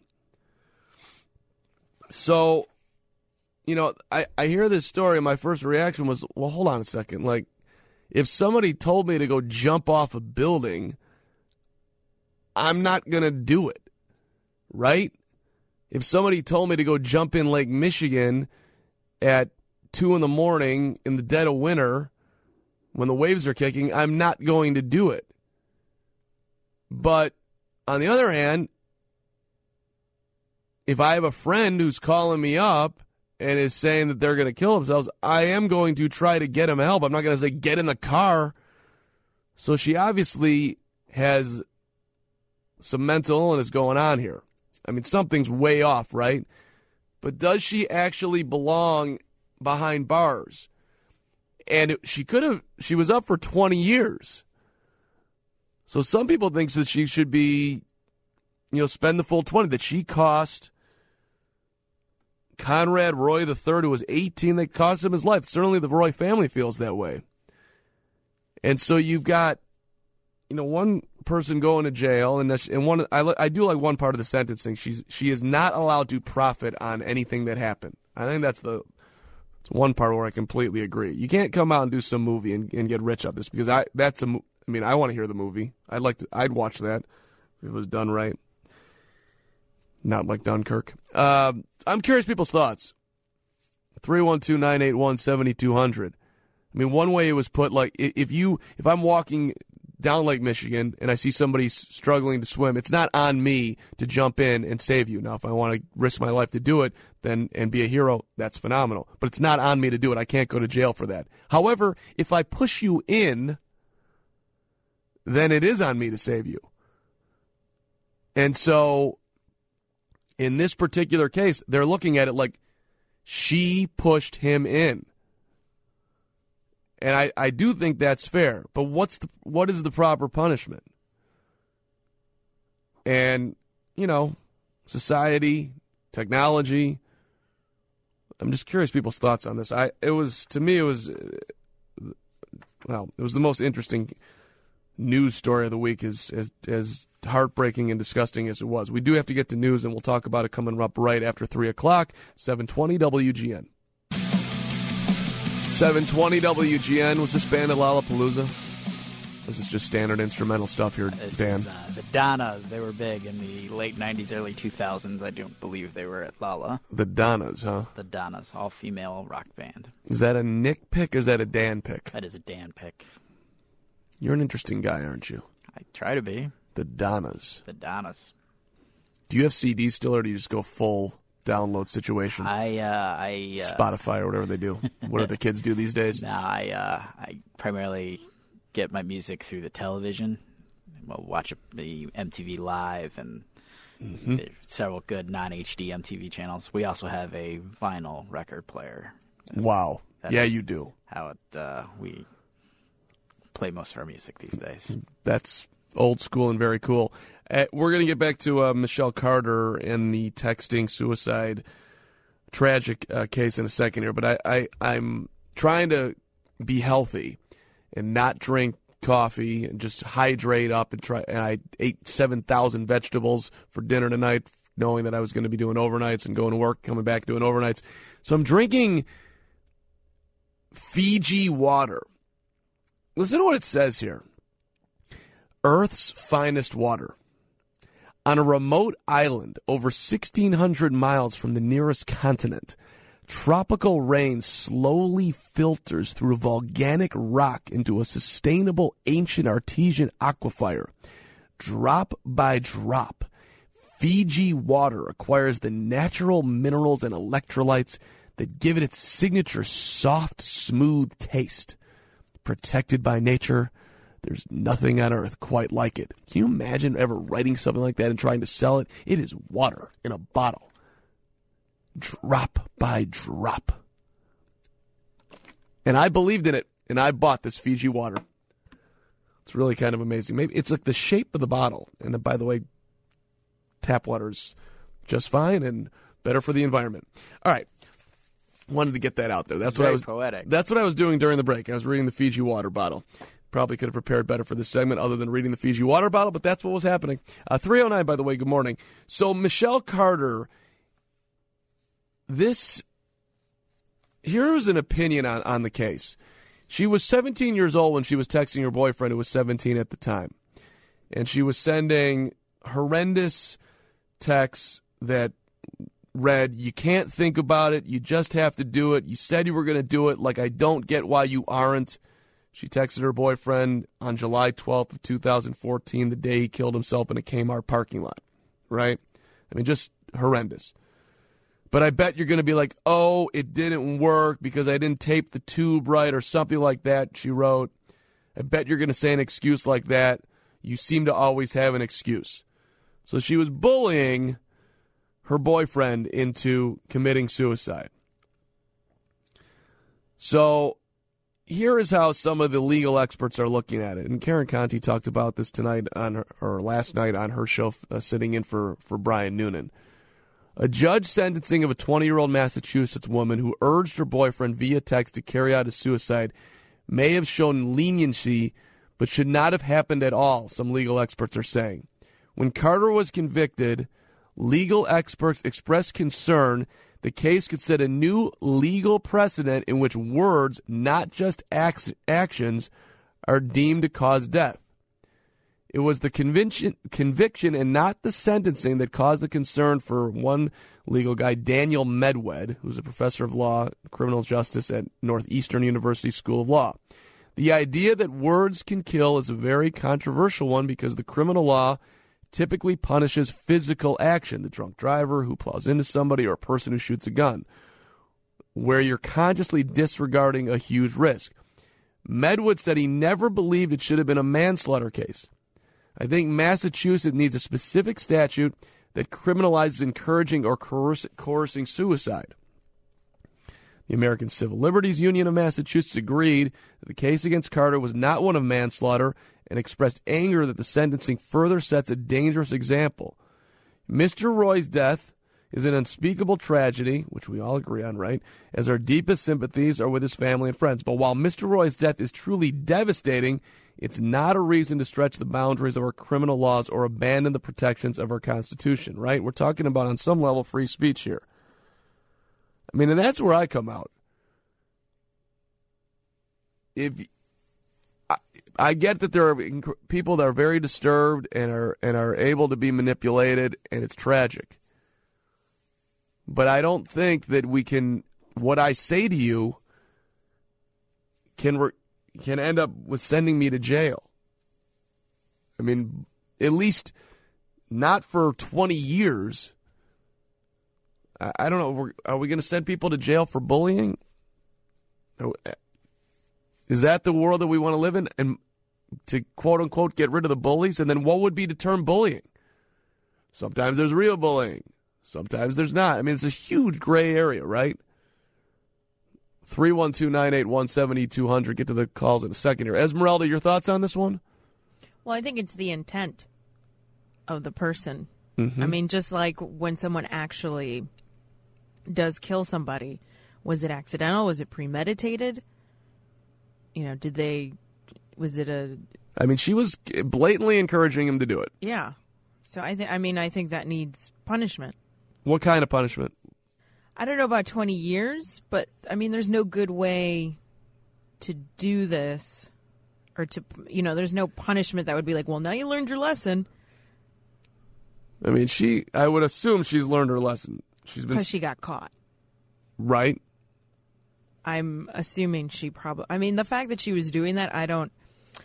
So, I hear this story, and my first reaction was, well, hold on a second. Like, if somebody told me to go jump off a building, I'm not going to do it, right? If somebody told me to go jump in Lake Michigan at 2 a.m. in the dead of winter when the waves are kicking, I'm not going to do it. But on the other hand, if I have a friend who's calling me up and is saying that they're going to kill themselves, I am going to try to get them help. I'm not going to say, get in the car. So she obviously has some mental illness going on here. I mean, something's way off, right? But does she actually belong behind bars? And she was up for 20 years. So some people think that she should be, spend the full 20, that she cost Conrad Roy III, who was 18, that cost him his life. Certainly the Roy family feels that way. And so you've got, one person going to jail, and one, I do like one part of the sentencing. She is not allowed to profit on anything that happened. I think that's it's one part where I completely agree. You can't come out and do some movie and get rich off this, because I want to hear the movie. I'd watch that if it was done right. Not like Dunkirk. I'm curious people's thoughts. 312-981-7200. I mean, one way it was put, like, if I'm walking down Lake Michigan and I see somebody struggling to swim, it's not on me to jump in and save you. Now, if I want to risk my life to do it and be a hero, that's phenomenal. But it's not on me to do it. I can't go to jail for that. However, if I push you in, then it is on me to save you. And so, in this particular case, they're looking at it like she pushed him in. And I do think that's fair. But what is the proper punishment? And, society, technology. I'm just curious people's thoughts on this. It was the most interesting news story of the week, as heartbreaking and disgusting as it was. We do have to get to news, and we'll talk about it coming up right after 3 o'clock, 720 WGN. 720 WGN. Was this band at Lollapalooza? This is just standard instrumental stuff here, Dan. Is, the Donnas. They were big in the late 90s, early 2000s. I don't believe they were at Lolla. The Donnas, huh? The Donnas, all-female rock band. Is that a Nick pick or is that a Dan pick? That is a Dan pick. You're an interesting guy, aren't you? I try to be. The Donnas. The Donnas. Do you have CDs still, or do you just go full download situation? I Spotify or whatever they do. What do the kids do these days? No, I primarily get my music through the television. We'll watch the MTV Live, and there's several good non-HD MTV channels. We also have a vinyl record player. Wow. Yeah, you do. How we play most of our music these days. That's old school and very cool. We're going to get back to Michelle Carter and the texting suicide tragic case in a second here, but I'm trying to be healthy and not drink coffee and just hydrate up and I ate 7,000 vegetables for dinner tonight, knowing that I was going to be doing overnights and going to work, coming back doing overnights. So I'm drinking Fiji water. Listen to what it says here. Earth's finest water. On a remote island over 1,600 miles from the nearest continent, tropical rain slowly filters through volcanic rock into a sustainable ancient artesian aquifer. Drop by drop, Fiji water acquires the natural minerals and electrolytes that give it its signature soft, smooth taste. Protected by nature, there's nothing on earth quite like it. Can you imagine ever writing something like that and trying to sell it? It is water in a bottle. Drop by drop. And I believed in it, and I bought this Fiji water. It's really kind of amazing. Maybe it's like the shape of the bottle. And by the way, tap water's just fine and better for the environment. All right. Wanted to get that out there. That's what I was poetic. That's what I was doing during the break. I was reading the Fiji water bottle. Probably could have prepared better for this segment other than reading the Fiji water bottle, but that's what was happening. 309, by the way, good morning. So Michelle Carter, here is an opinion on the case. She was 17 years old when she was texting her boyfriend, who was 17 at the time. And she was sending horrendous texts that read, "You can't think about it. You just have to do it. You said you were going to do it. Like, I don't get why you aren't." She texted her boyfriend on July 12th of 2014, the day he killed himself in a Kmart parking lot, right? I mean, just horrendous. But I bet you're going to be like, "Oh, it didn't work because I didn't tape the tube right," or something like that, she wrote. I bet you're going to say an excuse like that. You seem to always have an excuse. So she was bullying her boyfriend into committing suicide. So here is how some of the legal experts are looking at it. And Karen Conti talked about this tonight or last night on her show, sitting in for Brian Noonan. A judge sentencing of a 20-year-old Massachusetts woman who urged her boyfriend via text to carry out a suicide may have shown leniency, but should not have happened at all, some legal experts are saying. When Carter was convicted, legal experts expressed concern the case could set a new legal precedent in which words, not just actions, are deemed to cause death. It was the conviction and not the sentencing that caused the concern for one legal guy, Daniel Medwed, who's a professor of law, criminal justice at Northeastern University School of Law. The idea that words can kill is a very controversial one because the criminal law typically punishes physical action, the drunk driver who plows into somebody or a person who shoots a gun, where you're consciously disregarding a huge risk. Medwood said he never believed it should have been a manslaughter case. I think Massachusetts needs a specific statute that criminalizes encouraging or coercing suicide. The American Civil Liberties Union of Massachusetts agreed that the case against Carter was not one of manslaughter and expressed anger that the sentencing further sets a dangerous example. Mr. Roy's death is an unspeakable tragedy, which we all agree on, right, as our deepest sympathies are with his family and friends. But while Mr. Roy's death is truly devastating, it's not a reason to stretch the boundaries of our criminal laws or abandon the protections of our Constitution, right? We're talking about, on some level, free speech here. I mean, and that's where I come out. I get that there are people that are very disturbed and are able to be manipulated, and it's tragic. But I don't think that we can. What I say to you can end up with sending me to jail. I mean, at least not for 20 years. I don't know. Are we going to send people to jail for bullying? Is that the world that we want to live in? And to, quote unquote, get rid of the bullies? And then what would be the term bullying? Sometimes there's real bullying. Sometimes there's not. I mean, it's a huge gray area, right? 312-981-7200. Get to the calls in a second here. Esmeralda, your thoughts on this one? Well, I think it's the intent of the person. Mm-hmm. I mean, just like when someone actually does kill somebody, was it accidental? Was it premeditated? You know, I mean, she was blatantly encouraging him to do it. Yeah. So I think that needs punishment. What kind of punishment? I don't know about 20 years, but I mean, there's no good way to do this, or to, there's no punishment that would be like, well, now you learned your lesson. I mean, I would assume she's learned her lesson. Because she got caught. Right. I'm assuming she probably, I mean, the fact that she was doing that, I don't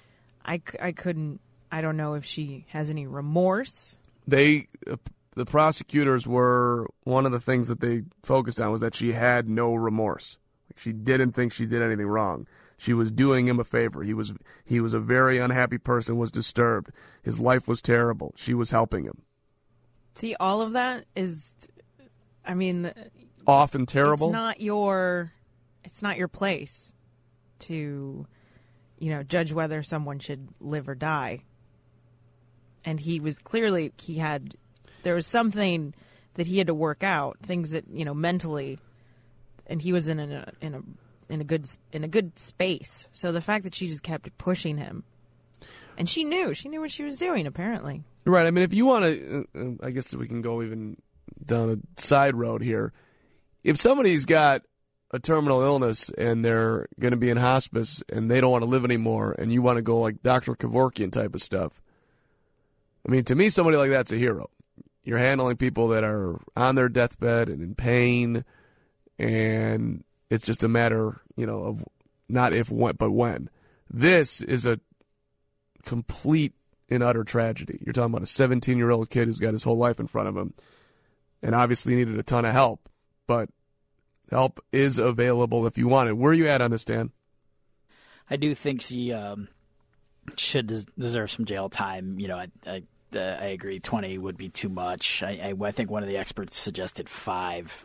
know if she has any remorse. The prosecutors one of the things that they focused on was that she had no remorse. She didn't think she did anything wrong. She was doing him a favor. He was a very unhappy person, was disturbed. His life was terrible. She was helping him. See, all of that is, I mean, often terrible. It's not your place to, judge whether someone should live or die. And he was clearly, there was something that he had to work out, things that, mentally, and he was in a good space. So the fact that she just kept pushing him, and she knew what she was doing, apparently. Right. I mean, if you want to, I guess we can go even down a side road here. If somebody's got a terminal illness and they're going to be in hospice and they don't want to live anymore, and you want to go like Dr. Kevorkian type of stuff, I mean, to me, somebody like that's a hero. You're handling people that are on their deathbed and in pain, and it's just a matter, of not if, but when. This is a complete and utter tragedy. You're talking about a 17-year-old kid who's got his whole life in front of him and obviously needed a ton of help, but help is available if you want it. Where are you at on this, Dan? I do think she should deserve some jail time. I agree 20 would be too much. I think one of the experts suggested 5.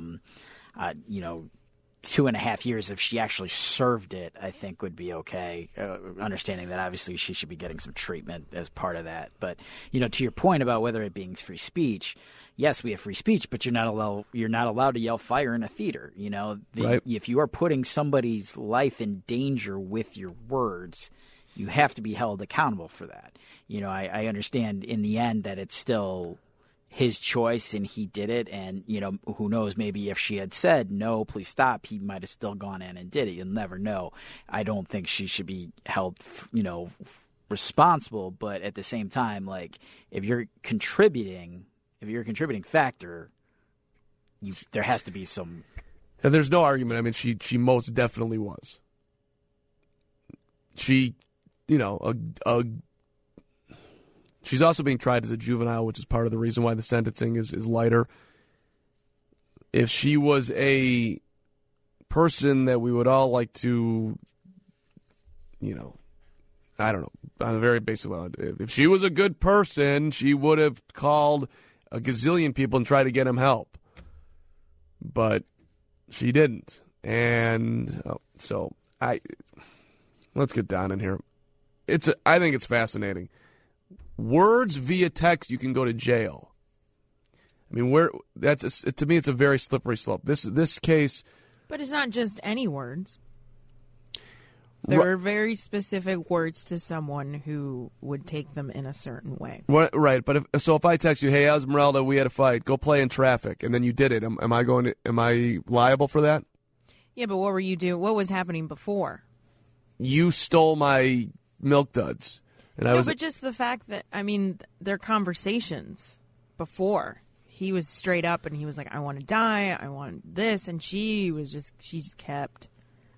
2.5 years if she actually served it, I think would be okay. Understanding that obviously she should be getting some treatment as part of that. But to your point about whether it being free speech, yes, we have free speech, but you're not allowed to yell fire in a theater. Right. If you are putting somebody's life in danger with your words, you have to be held accountable for that. I understand in the end that it's still his choice and he did it, and who knows, maybe if she had said no, please stop, he might have still gone in and did it. You'll never know. I don't think she should be held responsible, but at the same time, like, if you're a contributing factor, there has to be some. And there's no argument. I mean, she most definitely was. She, she's also being tried as a juvenile, which is part of the reason why the sentencing is lighter. If she was a person that we would all like to, I don't know, on a very basic level, if she was a good person, she would have called a gazillion people and tried to get him help. But she didn't. And let's get down in here. I think it's fascinating. Words via text, you can go to jail. I mean, to me, it's a very slippery slope. This case, but it's not just any words. There are very specific words to someone who would take them in a certain way. Right, but if I text you, hey, Esmeralda, we had a fight, go play in traffic, and then you did it, am I liable for that? Yeah, but what were you doing? What was happening before? You stole my milk duds. But just the fact that, their conversations before, he was straight up and he was like, I want to die, I want this, and she just kept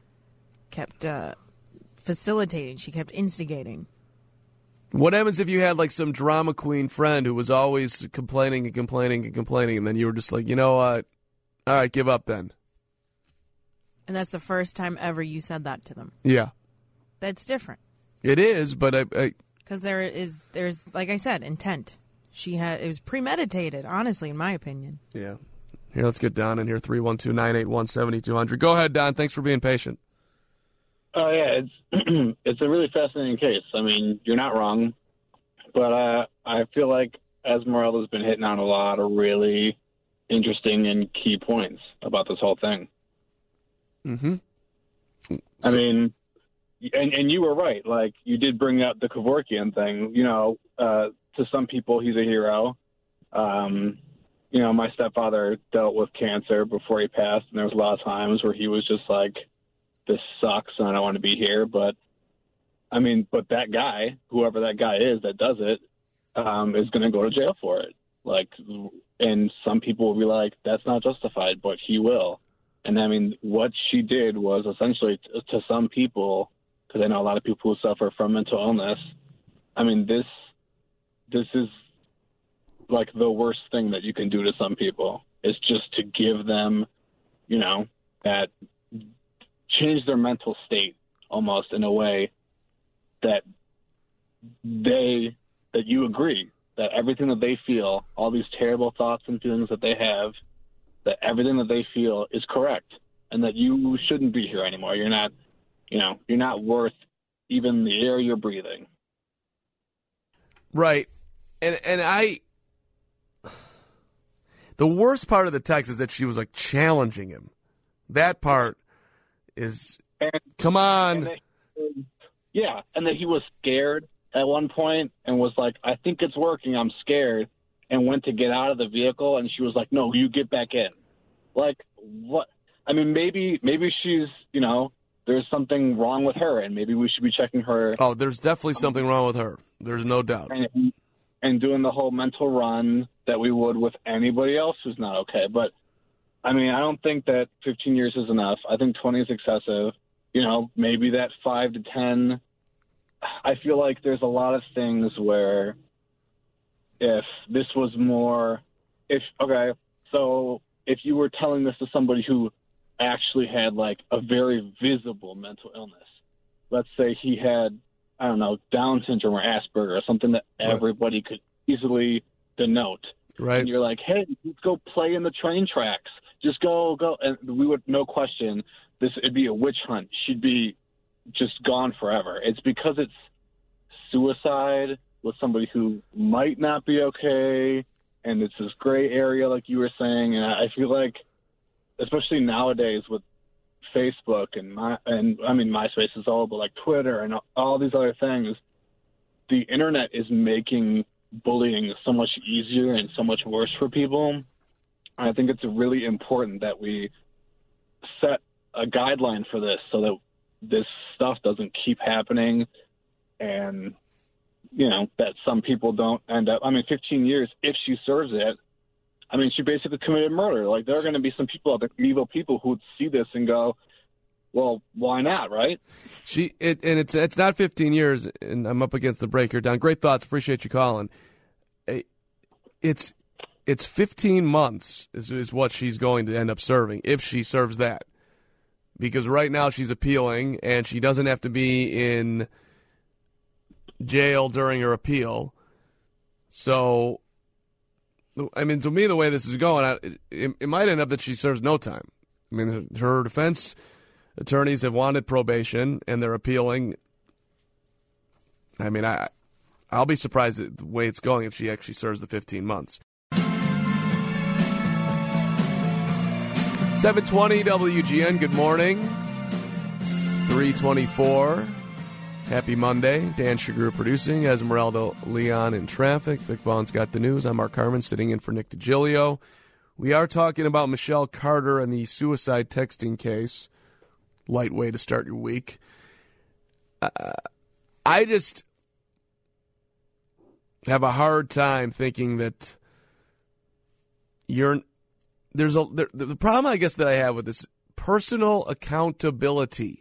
facilitating. She kept instigating. What happens if you had like some drama queen friend who was always complaining and complaining and complaining, and then you were just like, you know what? All right, give up then. And that's the first time ever you said that to them. Yeah. That's different. It is, but because there's like I said, intent. It was premeditated, honestly, in my opinion. Yeah. Here, let's get Don in here. 312-981-7200. Go ahead, Don. Thanks for being patient. Oh, yeah, it's a really fascinating case. I mean, you're not wrong, but I feel like Esmeralda's been hitting on a lot of really interesting and key points about this whole thing. Mm-hmm. I mean, and you were right. Like, you did bring up the Kevorkian thing. You know, to some people, he's a hero. You know, my stepfather dealt with cancer before he passed, and there was a lot of times where he was just like, this sucks and I don't want to be here. But that guy, whoever that guy is that does it, is going to go to jail for it. Like, and some people will be like, that's not justified, but he will. And what she did was essentially to some people, because I know a lot of people who suffer from mental illness. This is like the worst thing that you can do to some people, is just to give them, you know, that change their mental state almost in a way that you agree that everything that they feel, all these terrible thoughts and feelings that they have, that everything that they feel is correct, and that you shouldn't be here anymore. You're not, you know, you're not worth even the air you're breathing. Right. And the worst part of the text is that she was like challenging him. That part is, come on. And that he was scared at one point and was like, I think it's working, I'm scared, and went to get out of the vehicle, and she was like, no, you get back in. Like, what? Maybe she's, you know, there's something wrong with her, and maybe we should be checking her. Oh, there's definitely something wrong with her. There's no doubt. And doing the whole mental run that we would with anybody else who's not okay. But, I don't think that 15 years is enough. I think 20 is excessive. You know, maybe that 5 to 10. I feel like there's a lot of things where if this was more, if you were telling this to somebody who actually had like a very visible mental illness, let's say he had, I don't know, Down syndrome or Asperger or something that everybody could easily denote. Right. And you're like, hey, let's go play in the train tracks. Just go. And we would, no question, it'd be a witch hunt. She'd be just gone forever. It's because it's suicide with somebody who might not be okay, and it's this gray area like you were saying. And I feel like, especially nowadays with Facebook and MySpace is all, but like Twitter and all these other things, the internet is making bullying so much easier and so much worse for people. I think it's really important that we set a guideline for this so that this stuff doesn't keep happening, and, you know, that some people don't end up, 15 years, if she serves it, she basically committed murder. Like, there are going to be some people out there, evil people, who would see this and go, well, why not, right? It's not 15 years, and I'm up against the break here, Don. Great thoughts. Appreciate you calling. It's 15 months is what she's going to end up serving, if she serves that. Because right now she's appealing, and she doesn't have to be in jail during her appeal. So, to me, the way this is going, it might end up that she serves no time. I mean, her defense attorneys have wanted probation, and they're appealing. I mean, I'll be surprised at the way it's going if she actually serves the 15 months. 720 WGN, good morning. 324. Happy Monday. Dan Shagru producing. Esmeralda Leon in traffic. Vic Vaughn's got the news. I'm Mark Harmon sitting in for Nick DiGilio. We are talking about Michelle Carter and the suicide texting case. Light way to start your week. I just have a hard time thinking that the problem I guess that I have with this personal accountability.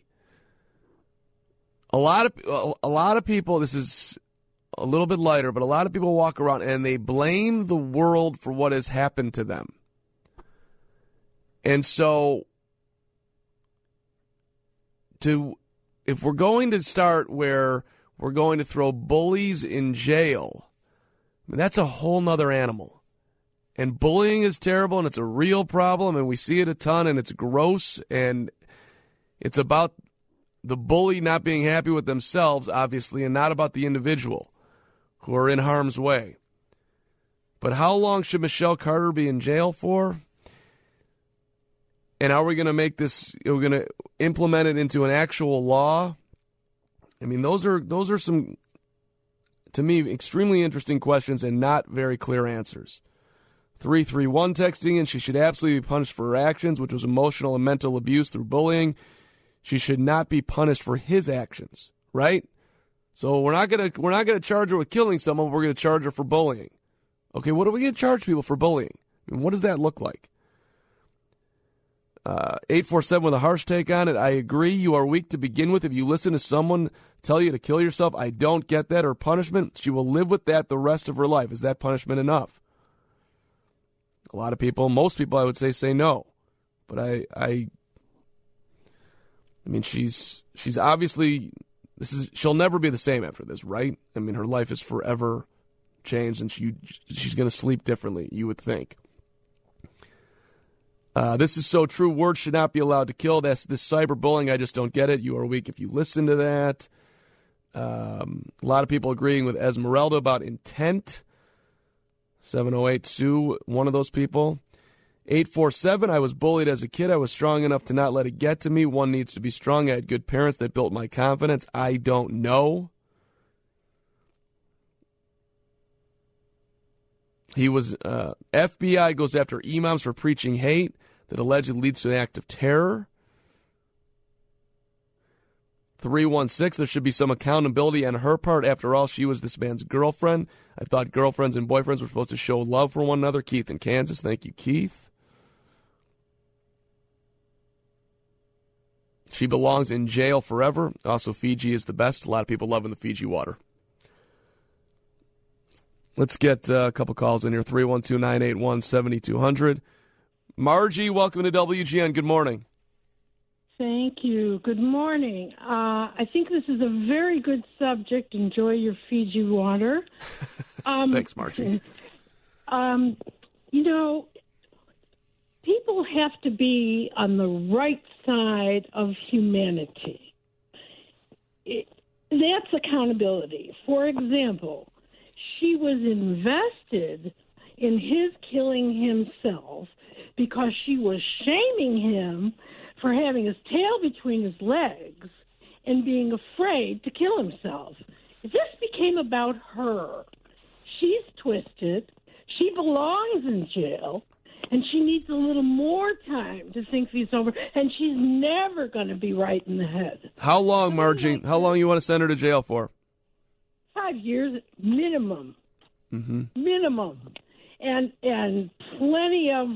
A lot of people, this is a little bit lighter, but a lot of people walk around and they blame the world for what has happened to them. And so if we're going to start where we're going to throw bullies in jail, I mean, that's a whole nother animal. And bullying is terrible, and it's a real problem, and we see it a ton, and it's gross, and it's about the bully not being happy with themselves, obviously, and not about the individual who are in harm's way. But how long should Michelle Carter be in jail for? And are we going to make this, we're going to implement it into an actual law? I mean, those are some, to me, extremely interesting questions and not very clear answers. 331 texting, and she should absolutely be punished for her actions, which was emotional and mental abuse through bullying. She should not be punished for his actions, right? So we're not gonna charge her with killing someone. We're gonna charge her for bullying. Okay, what are we gonna charge people for bullying? I mean, what does that look like? 847 with a harsh take on it. I agree. You are weak to begin with. If you listen to someone tell you to kill yourself, I don't get that or punishment. She will live with that the rest of her life. Is that punishment enough? A lot of people, most people, I would say no. But I mean, she's obviously, she'll never be the same after this, right? I mean, her life is forever changed, and she's going to sleep differently, you would think. This is so true. Words should not be allowed to kill. This cyberbullying, I just don't get it. You are weak if you listen to that. A lot of people agreeing with Esmeralda about intent. 708 Sue, one of those people. 847, I was bullied as a kid. I was strong enough to not let it get to me. One needs to be strong. I had good parents that built my confidence. I don't know. He was, FBI goes after imams for preaching hate that allegedly leads to an act of terror. 316, there should be some accountability on her part. After all, she was this man's girlfriend. I thought girlfriends and boyfriends were supposed to show love for one another. Keith in Kansas. Thank you, Keith. She belongs in jail forever. Also, Fiji is the best. A lot of people loving the Fiji water. Let's get a couple calls in here. 312-981-7200. Margie, welcome to WGN. Good morning. Thank you. Good morning. I think this is a very good subject. Enjoy your Fiji water. Thanks, Margie. You know, people have to be on the right side of humanity. That's accountability. For example, she was invested in his killing himself because she was shaming him for having his tail between his legs and being afraid to kill himself. If this became about her, she's twisted, she belongs in jail, and she needs a little more time to think these over, and she's never going to be right in the head. How long, Margie? How long you want to send her to jail for? 5 years minimum. Mm-hmm. Minimum. And plenty of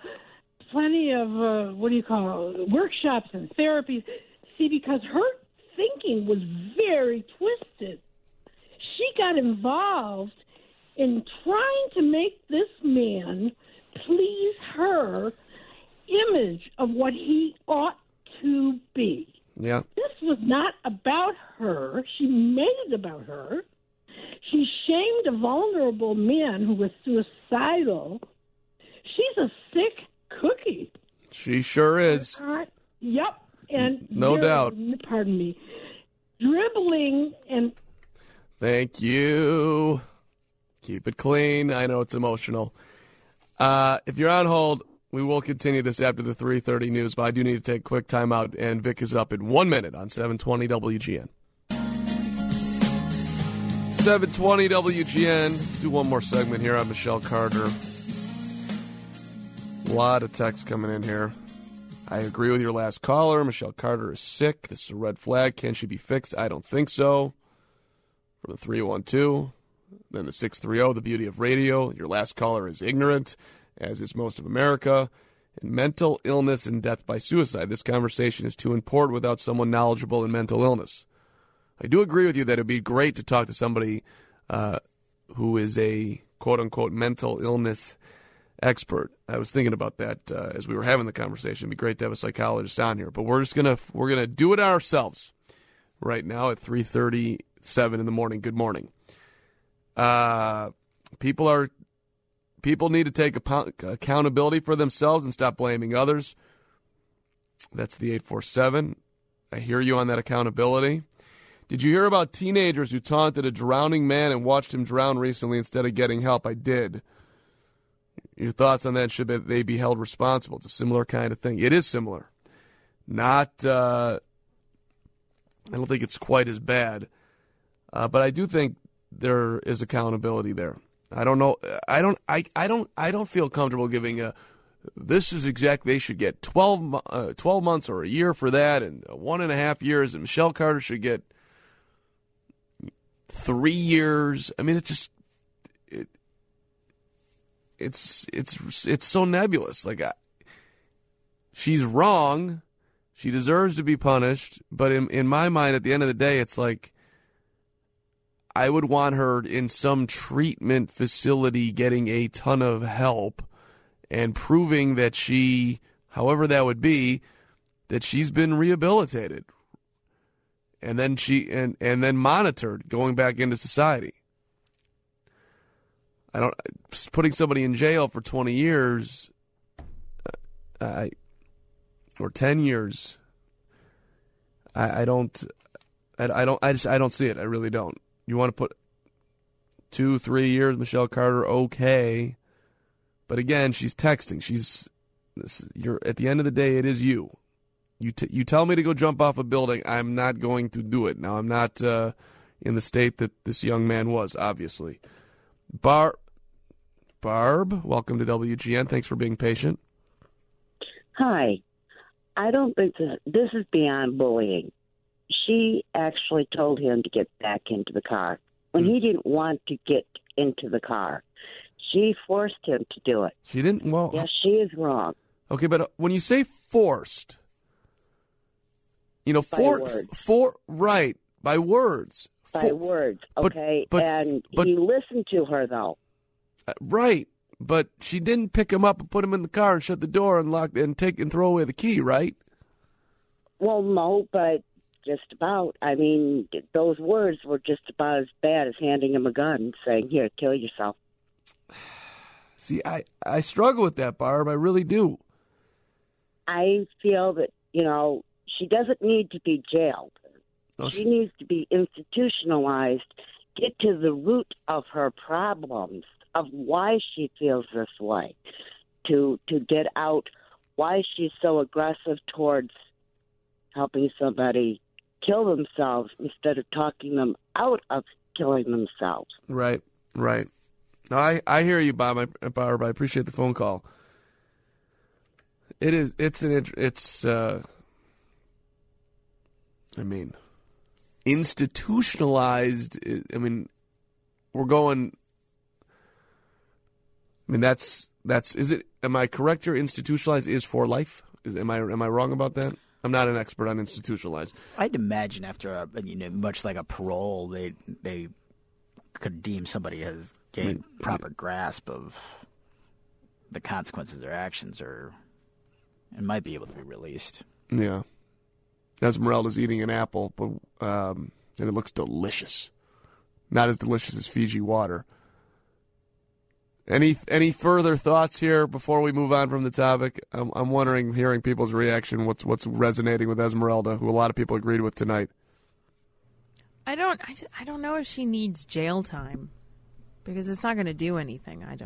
workshops and therapies. See, because her thinking was very twisted. She got involved in trying to make this man please her image of what he ought to be. Yeah. This was not about her. She made it about her. She shamed a vulnerable man who was suicidal. She's a sick cookie. She sure is. Yep. And no doubt. Pardon me. Dribbling and... Thank you. Keep it clean. I know it's emotional. If you're on hold, we will continue this after the 3:30 news, but I do need to take a quick time out, and Vic is up in 1 minute on 720 WGN. 720 WGN. Do one more segment here on Michelle Carter. A lot of texts coming in here. I agree with your last caller. Michelle Carter is sick. This is a red flag. Can she be fixed? I don't think so. From the 312. Then the 630, the beauty of radio. Your last caller is ignorant, as is most of America. And mental illness and death by suicide. This conversation is too important without someone knowledgeable in mental illness. I do agree with you that it would be great to talk to somebody who is a quote-unquote mental illness expert. I was thinking about that as we were having the conversation. It'd be great to have a psychologist on here, but we're gonna do it ourselves right now at 3:37 in the morning. Good morning. People need to take accountability for themselves and stop blaming others. That's the 847. I hear you on that accountability. Did you hear about teenagers who taunted a drowning man and watched him drown recently instead of getting help? I did. Your thoughts on that? Should they be held responsible? It's a similar kind of thing. It is similar. Not, I don't think it's quite as bad. But I do think there is accountability there. I don't know. I don't feel comfortable giving this is exactly, they should get 12 months or a year for that and 1.5 years, and Michelle Carter should get 3 years. I mean, it's so nebulous. Like, she's wrong. She deserves to be punished. But in my mind, at the end of the day, it's like, I would want her in some treatment facility getting a ton of help and proving that she, however that would be, that she's been rehabilitated. And then and then monitored going back into society. Putting somebody in jail for 20 years or 10 years. I don't see it. I really don't. You want to put 2-3 years, Michelle Carter, okay. But again, she's texting. You're at the end of the day, it is you. You tell me to go jump off a building, I'm not going to do it. Now, I'm not in the state that this young man was, obviously. Barb, welcome to WGN. Thanks for being patient. Hi. I don't think this is beyond bullying. She actually told him to get back into the car when he didn't want to get into the car. She forced him to do it. She didn't? Well, yes, she is wrong. Okay, but when you say forced, by words. By words, okay? And he listened to her, though. Right, but she didn't pick him up and put him in the car and shut the door and lock and throw away the key, right? Well, no, but just about. I mean, those words were just about as bad as handing him a gun and saying, "Here, kill yourself." See, I struggle with that, Barb. I really do. I feel that, she doesn't need to be jailed. No, she needs to be institutionalized, get to the root of her problems, of why she feels this way, to get out why she's so aggressive towards helping somebody kill themselves instead of talking them out of killing themselves. Right. No, I hear you, Barb. I appreciate the phone call. Institutionalized. We're going. Is it? Am I correct here? Institutionalized is for life. Am I wrong about that? I'm not an expert on institutionalized. I'd imagine after much like a parole, they could deem somebody has gained proper grasp of the consequences of their actions, and might be able to be released. Yeah. Esmeralda's eating an apple, but and it looks delicious. Not as delicious as Fiji water. Any further thoughts here before we move on from the topic? I'm wondering, hearing people's reaction, what's resonating with Esmeralda, who a lot of people agreed with tonight. I don't know if she needs jail time because it's not going to do anything. I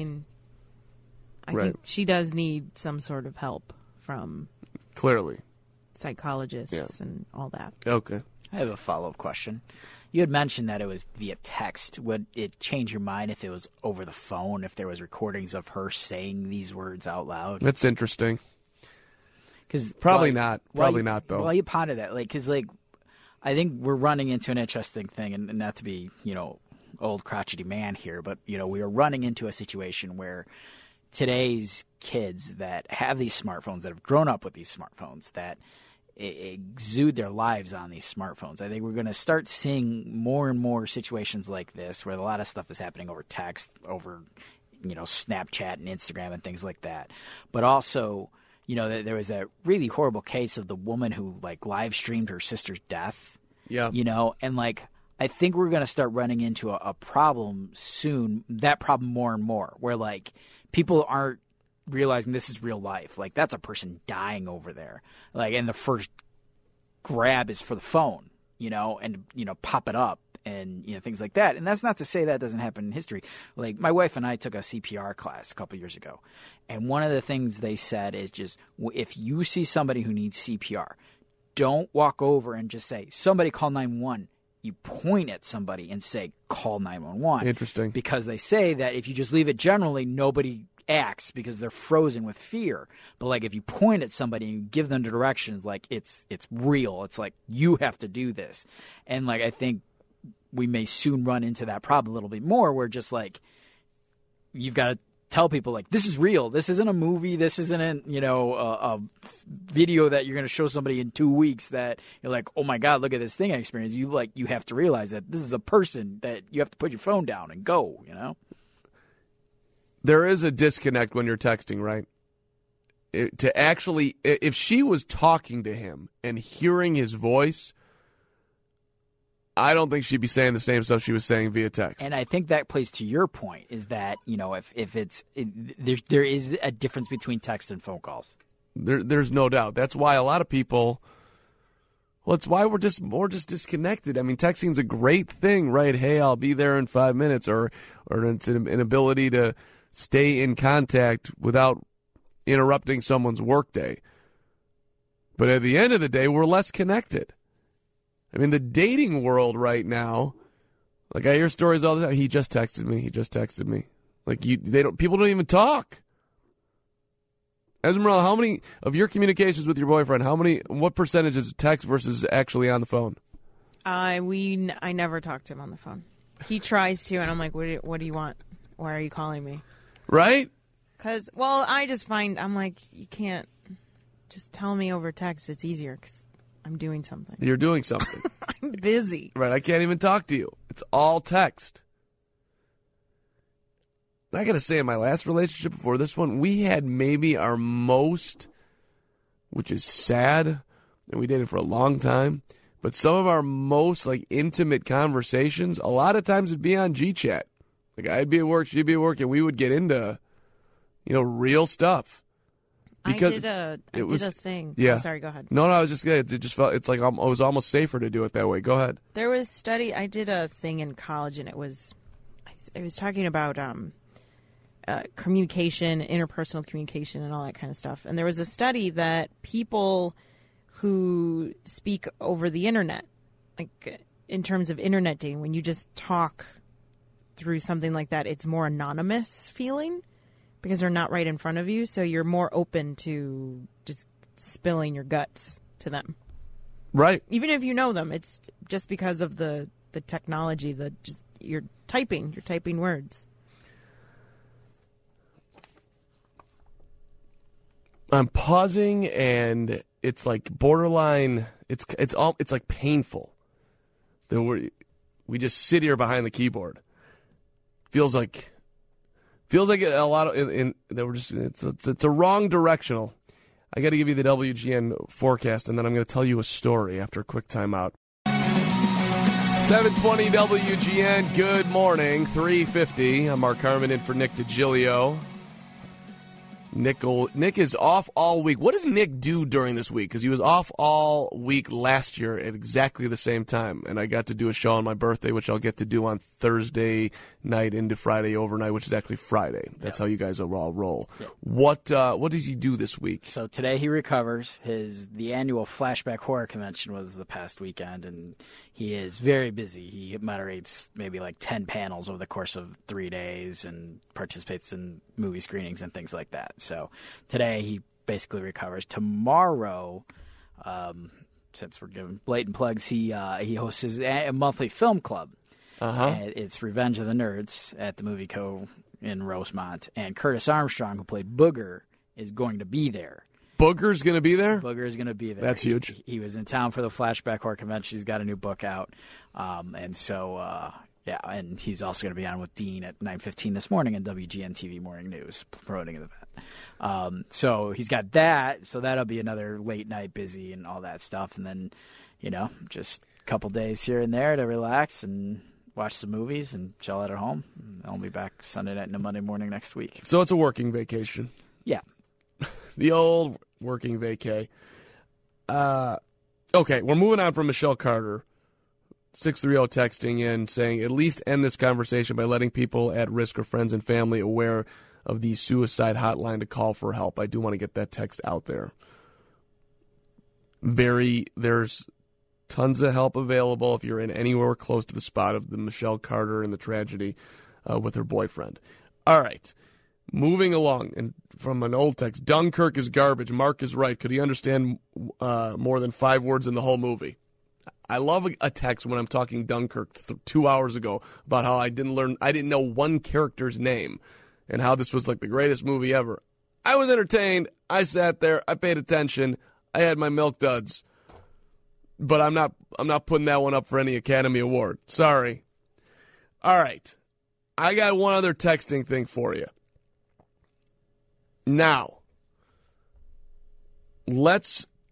think she does need some sort of help from clearly psychologists and all that. Okay. I have a follow-up question. You had mentioned that it was via text. Would it change your mind if it was over the phone, if there was recordings of her saying these words out loud? That's interesting. Probably not, though. Well, you ponder that. Because I think we're running into an interesting thing, and not to be, old crotchety man here, but, we are running into a situation where today's kids that have these smartphones, that have grown up with these smartphones, that exude their lives on these smartphones. I think we're going to start seeing more and more situations like this where a lot of stuff is happening over text, over, Snapchat and Instagram and things like that. But also, there was that really horrible case of the woman who, live streamed her sister's death. Yeah. And, I think we're going to start running into a problem soon, that problem more and more, where, people aren't realizing this is real life. That's a person dying over there. And the first grab is for the phone, and, pop it up and, things like that. And that's not to say that doesn't happen in history. My wife and I took a CPR class a couple years ago. And one of the things they said is just, if you see somebody who needs CPR, don't walk over and just say, somebody call 911. You point at somebody and say, call 911. Interesting. Because they say that if you just leave it generally, nobody acts because they're frozen with fear. But if you point at somebody and you give them the directions, it's real. It's you have to do this. And I think we may soon run into that problem a little bit more where just you've got to tell people this is real. This isn't a movie. This isn't a video that you're going to show somebody in 2 weeks that you're like, oh my God, look at this thing I experienced. You have to realize that this is a person that you have to put your phone down and go, There is a disconnect when you're texting, right? If she was talking to him and hearing his voice, I don't think she'd be saying the same stuff she was saying via text. And I think that plays to your point is that, there is a difference between text and phone calls. There's no doubt. That's why a lot of people, it's why we're just disconnected. I mean, texting's a great thing, right? Hey, I'll be there in 5 minutes, or it's an ability to stay in contact without interrupting someone's workday. But at the end of the day, we're less connected. I mean, the dating world right now, I hear stories all the time. He just texted me. People don't even talk. Esmeralda, how many of your communications with your boyfriend, what percentage is text versus actually on the phone? I never talk to him on the phone. He tries to, and I'm like, what do you want? Why are you calling me? Right? Because, I just find, I'm like, you can't just tell me over text. It's easier because I'm doing something. You're doing something. I'm busy. Right, I can't even talk to you. It's all text. And I got to say, in my last relationship before this one, we had maybe our most, which is sad, and we dated for a long time, but some of our most intimate conversations, a lot of times would be on GChat. I'd be at work, she'd be at work, and we would get into, real stuff. Because I did a thing. Yeah. Oh, sorry, go ahead. No, I was just it just felt it was almost safer to do it that way. Go ahead. There was study. I did a thing in college, and it was talking about communication, interpersonal communication, and all that kind of stuff. And there was a study that people who speak over the internet, in terms of internet dating, when you just talk through something like that, it's more anonymous feeling. Because they're not right in front of you, so you're more open to just spilling your guts to them. Right. Even if you know them, it's just because of the technology, you're typing words. I'm pausing, and it's borderline. It's painful. That we just sit here behind the keyboard. Feels like a lot of that we're just it's a wrong directional. I got to give you the WGN forecast, and then I'm going to tell you a story after a quick timeout. 720 WGN, good morning, 3:50. I'm Mark Harmon in for Nick DiGilio. Nick is off all week. What does Nick do during this week? Because he was off all week last year at exactly the same time, and I got to do a show on my birthday, which I'll get to do on Thursday night into Friday overnight, which is actually Friday. That's how you guys all roll. Yep. What does he do this week? So today he recovers. The annual Flashback Horror Convention was the past weekend, and he is very busy. He moderates maybe like 10 panels over the course of 3 days and participates in movie screenings and things like that. So today he basically recovers. Tomorrow, since we're giving blatant plugs, he hosts his monthly film club. It's Revenge of the Nerds at the Movie Co. in Rosemont. And Curtis Armstrong, who played Booger, is going to be there. Booger's going to be there? Booger is going to be there. That's huge. He was in town for the Flashback Horror Convention. He's got a new book out. And he's also going to be on with Dean at 9:15 this morning in WGN TV Morning News, promoting the event. So he's got that. So that'll be another late night busy and all that stuff. And then, just a couple days here and there to relax and watch some movies and chill out at home. I'll be back Sunday night and Monday morning next week. So it's a working vacation. Yeah. The old working vacay. Okay, we're moving on from Michelle Carter. 630 texting in saying, at least end this conversation by letting people at risk or friends and family aware of the suicide hotline to call for help. I do want to get that text out there. There's tons of help available if you're in anywhere close to the spot of the Michelle Carter and the tragedy with her boyfriend. All right. Moving along, and from an old text, Dunkirk is garbage. Mark is right. Could he understand more than 5 words in the whole movie? I love a text when I'm talking Dunkirk 2 hours ago about how I didn't know one character's name and how this was like the greatest movie ever. I was entertained. I sat there. I paid attention. I had my milk duds. But I'm not putting that one up for any Academy Award. Sorry. All right. I got one other texting thing for you. Now, not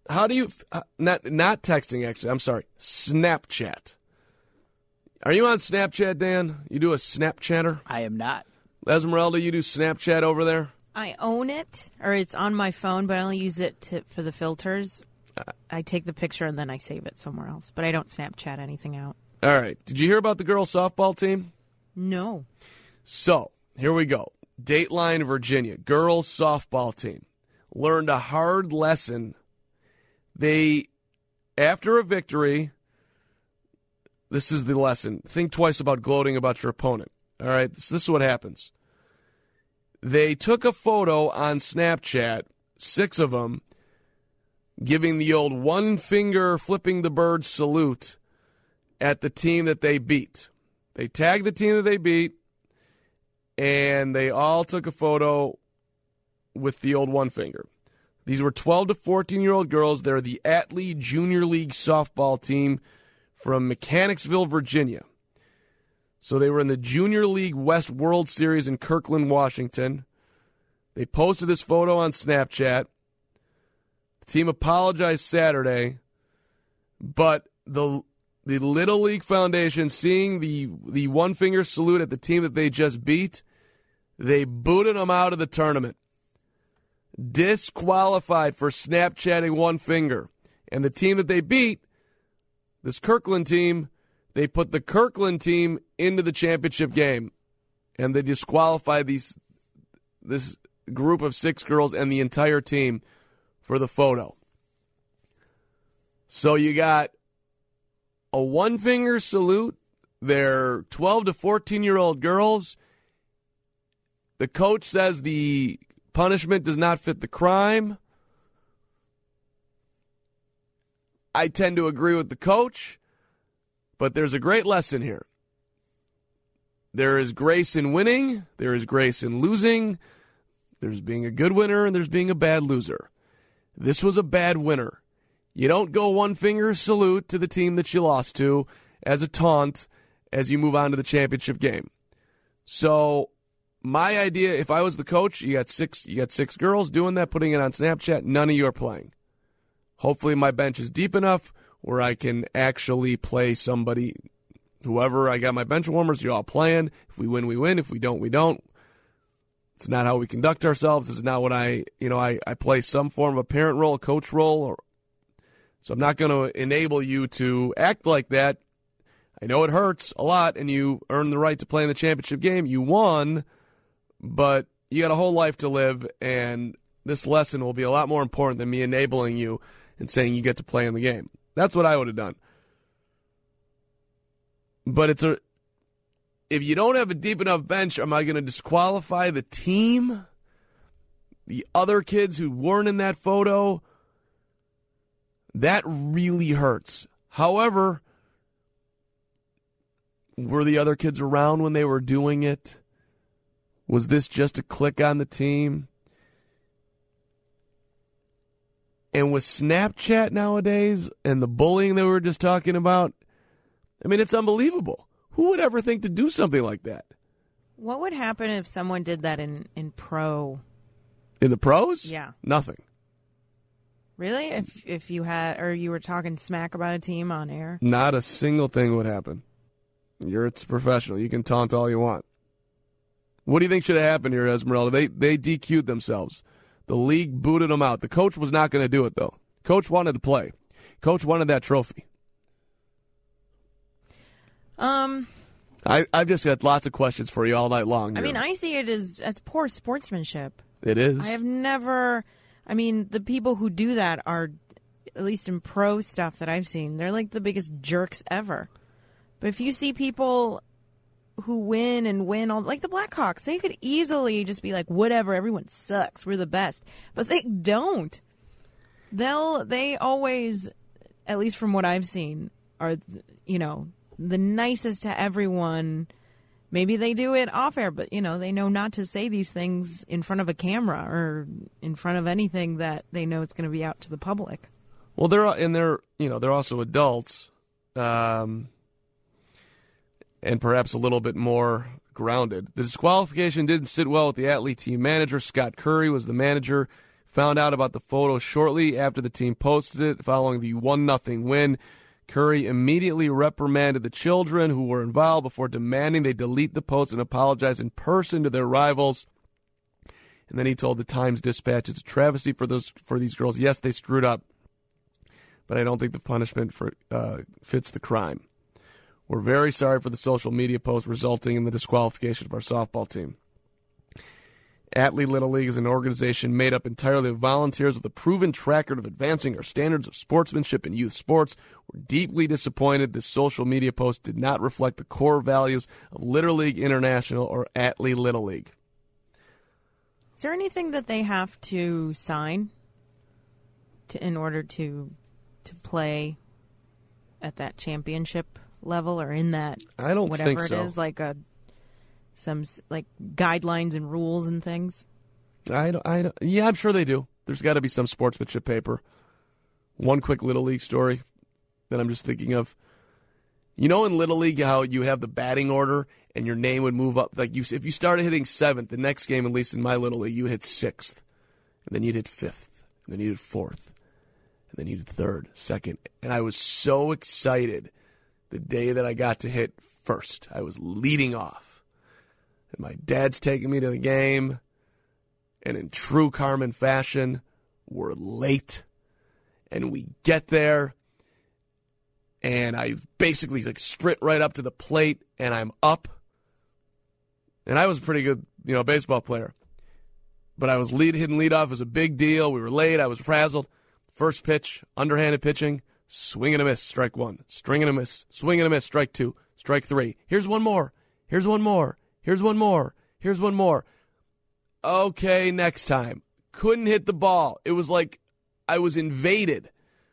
texting, actually, I'm sorry, Snapchat. Are you on Snapchat, Dan? You do a Snapchatter? I am not. Esmeralda, you do Snapchat over there? I own it, or it's on my phone, but I only use it for the filters. I take the picture and then I save it somewhere else, but I don't Snapchat anything out. All right. Did you hear about the girls' softball team? No. So, here we go. Dateline, Virginia, girls softball team learned a hard lesson. After a victory, this is the lesson. Think twice about gloating about your opponent. All right, this is what happens. They took a photo on Snapchat, 6 of them, giving the old one finger flipping the bird salute at the team that they beat. They tagged the team that they beat, and they all took a photo with the old one finger. These were 12 to 14-year-old girls. They're the Atlee Junior League softball team from Mechanicsville, Virginia. So they were in the Junior League West World Series in Kirkland, Washington. They posted this photo on Snapchat. The team apologized Saturday, but the Little League Foundation, seeing the one-finger salute at the team that they just beat, they booted them out of the tournament. Disqualified for Snapchatting one finger. And the team that they beat, this Kirkland team, they put the Kirkland team into the championship game. And they disqualified this group of 6 girls and the entire team for the photo. So you got a one-finger salute. They're 12 to 14-year-old girls. The coach says the punishment does not fit the crime. I tend to agree with the coach, but there's a great lesson here. There is grace in winning. There is grace in losing. There's being a good winner, and there's being a bad loser. This was a bad winner. You don't go one-finger salute to the team that you lost to as a taunt as you move on to the championship game. So my idea, if I was the coach, you got six girls doing that, putting it on Snapchat. None of you are playing. Hopefully my bench is deep enough where I can actually play somebody Whoever I got my bench warmers, you all playing. If we win, we win. If we don't, we don't. It's not how we conduct ourselves. This is not what I play some form of a parent role, a coach role. So I'm not going to enable you to act like that. I know it hurts a lot, and you earned the right to play in the championship game. You won, but you got a whole life to live, and this lesson will be a lot more important than me enabling you and saying you get to play in the game. That's what I would have done. But if you don't have a deep enough bench, am I going to disqualify the team? The other kids who weren't in that photo? That really hurts. However, were the other kids around when they were doing it? Was this just a click on the team? And with Snapchat nowadays and the bullying that we were just talking about, I mean, it's unbelievable. Who would ever think to do something like that? What would happen if someone did that in pro? In the pros? Yeah. Nothing. Really? If you had, or you were talking smack about a team on air? Not a single thing would happen. It's professional. You can taunt all you want. What do you think should have happened here, Esmeralda? They DQ'd themselves. The league booted them out. The coach was not going to do it, though. Coach wanted to play. Coach wanted that trophy. I've just got lots of questions for you all night long. I mean, I see it as poor sportsmanship. It is. I have never. I mean, the people who do that are, at least in pro stuff that I've seen, they're like the biggest jerks ever. But if you see people who win and win, like the Blackhawks, they could easily just be like, whatever, everyone sucks, we're the best. But they don't. They always, at least from what I've seen, are, the nicest to everyone. Maybe they do it off air, but, they know not to say these things in front of a camera or in front of anything that they know it's going to be out to the public. Well, they're also adults, and perhaps a little bit more grounded. The disqualification didn't sit well with the athlete team manager. Scott Curry was the manager. Found out about the photo shortly after the team posted it following the 1-0 win. Curry immediately reprimanded the children who were involved before demanding they delete the post and apologize in person to their rivals. And then he told the Times-Dispatch it's a travesty for these girls. Yes, they screwed up, but I don't think the punishment fits the crime. We're very sorry for the social media post resulting in the disqualification of our softball team. Athlete Little League is an organization made up entirely of volunteers with a proven track record of advancing our standards of sportsmanship in youth sports. We're deeply disappointed this social media post did not reflect the core values of Little League International or Athlete Little League. Is there anything that they have to sign in order to play at that championship level or in that I don't whatever think so. It is, like some like guidelines and rules and things? Yeah, I'm sure they do. There's got to be some sportsmanship paper. One quick Little League story that I'm just thinking of. In Little League how you have the batting order and your name would move up. Like if you started hitting 7th, the next game, at least in my Little League, you hit 6th. And then you'd hit 5th. And then you'd hit 4th. And then you hit 3rd, 2nd. And I was so excited the day that I got to hit 1st. I was leading off. And my dad's taking me to the game, and in true Carmen fashion, we're late. And we get there, and I basically sprint right up to the plate, and I'm up. And I was a pretty good, baseball player. But I was hitting leadoff. It was a big deal. We were late. I was frazzled. First pitch, underhanded pitching, swing and a miss, strike 1. Swing and a miss, strike 2. Strike 3. Here's one more. Here's one more. Here's one more. Here's one more. Okay, next time. Couldn't hit the ball. It was like I was invaded.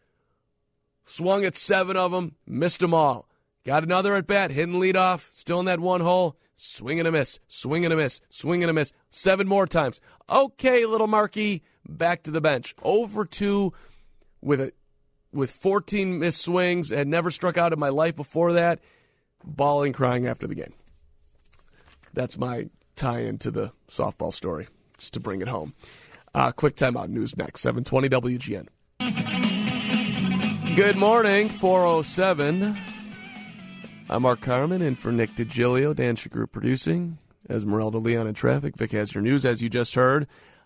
Swung at 7 of them, missed them all. Got another at bat, hitting leadoff, still in that one hole. Swing and a miss, swing and a miss, swing and a miss. 7 more times. Okay, little Marky, back to the bench. 0-for-2 with 14 missed swings. Had never struck out in my life before that. Bawling, crying after the game. That's my tie-in to the softball story, just to bring it home. Quick timeout news next, 720 WGN. Good morning, 4:07. I'm Mark Carmen, and for Nick DiGilio, Dan Shagru producing, Esmeralda Leon in traffic. Vic has your news, as you just heard.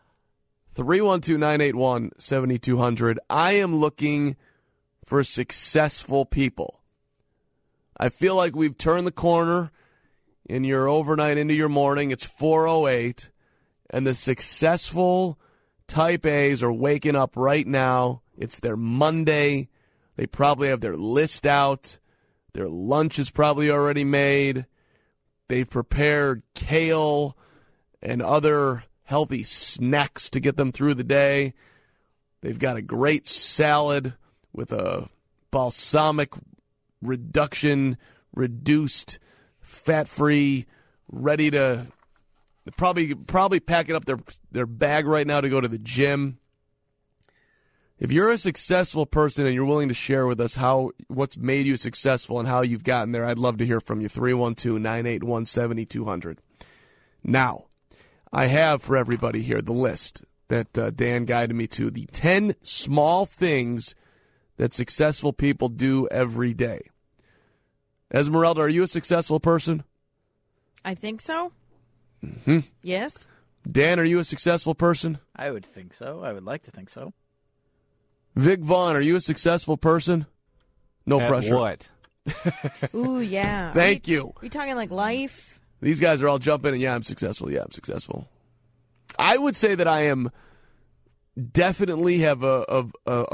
312-981-7200. I am looking for successful people. I feel like we've turned the corner in your overnight into your morning. It's 4:08, and the successful type A's are waking up right now. It's their Monday. They probably have their list out. Their lunch is probably already made. They've prepared kale and other healthy snacks to get them through the day. They've got a great salad with a balsamic reduced, fat-free, ready to probably packing up their bag right now to go to the gym. If you're a successful person and you're willing to share with us what's made you successful and how you've gotten there, I'd love to hear from you. 312-981-7200. Now, I have for everybody here the list that Dan guided me to, the 10 small things that successful people do every day. Esmeralda, are you a successful person? I think so. Mm-hmm. Yes. Dan, are you a successful person? I would think so. I would like to think so. Vic Vaughn, are you a successful person? No At pressure. What? Ooh, yeah. Thank you. Are you talking like life? These guys are all jumping in. Yeah, I'm successful. Yeah, I'm successful. I would say that I am definitely have a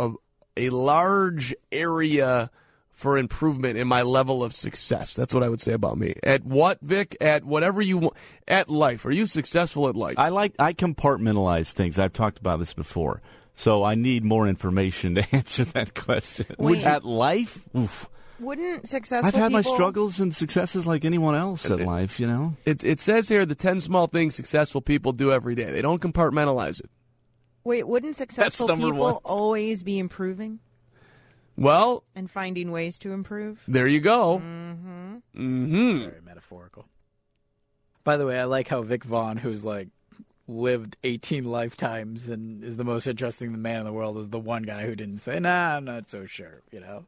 large area for improvement in my level of success. That's what I would say about me. At what, Vic? At whatever you want. At life. Are you successful at life? I compartmentalize things. I've talked about this before. So I need more information to answer that question. Wait. At life? Oof. Wouldn't successful I've had people... my struggles and successes like anyone else at life, you know? It says here the 10 small things successful people do every day. They don't compartmentalize it. Wait, wouldn't successful people always be improving? Well... And finding ways to improve? There you go. Mm-hmm. Mm-hmm. Very metaphorical. By the way, I like how Vic Vaughn, who's lived 18 lifetimes and is the most interesting man in the world, is the one guy who didn't say, nah, I'm not so sure, you know?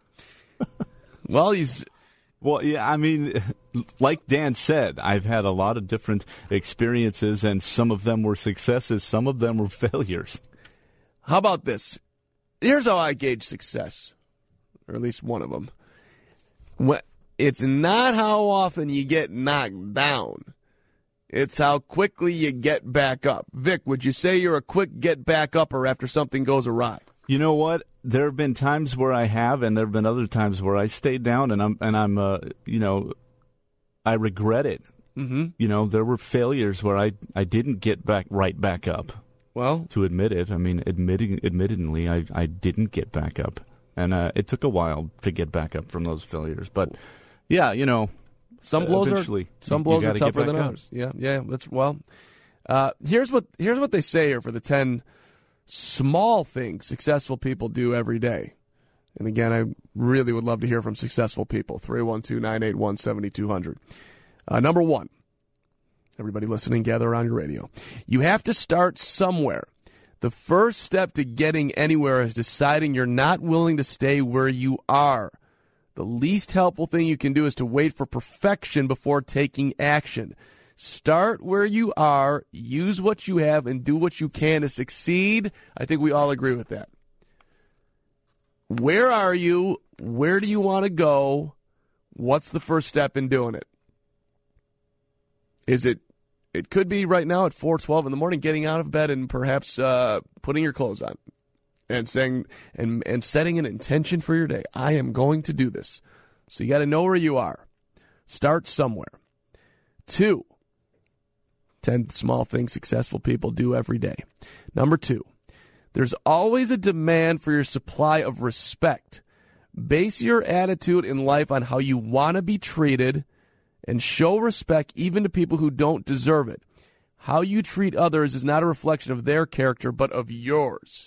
Well, yeah, I mean, like Dan said, I've had a lot of different experiences, and some of them were successes, some of them were failures. How about this? Here's how I gauge success, or at least one of them. It's not how often you get knocked down. It's how quickly you get back up. Vic, would you say you're a quick get back upper after something goes awry? You know what? There have been times where I have, and there have been other times where I stayed down, and I'm I regret it. Mm-hmm. You know, there were failures where I didn't get right back up. Well, to admit it, I mean, admittedly, I didn't get back up, and it took a while to get back up from those failures. But yeah, you know. Some blows are tougher than others. Yeah. That's here's what they say here for the 10 small things successful people do every day. And again, I really would love to hear from successful people. 312-981-7200. Number 1, everybody listening, gather around your radio. You have to start somewhere. The first step to getting anywhere is deciding you're not willing to stay where you are. The least helpful thing you can do is to wait for perfection before taking action. Start where you are, use what you have, and do what you can to succeed. I think we all agree with that. Where are you? Where do you want to go? What's the first step in doing it? It could be right now at 4:12 in the morning, getting out of bed and perhaps putting your clothes on. And saying and setting an intention for your day. I am going to do this. So you got to know where you are. Start somewhere. 2, 10 small things successful people do every day. Number 2, there's always a demand for your supply of respect. Base your attitude in life on how you want to be treated and show respect even to people who don't deserve it. How you treat others is not a reflection of their character, but of yours.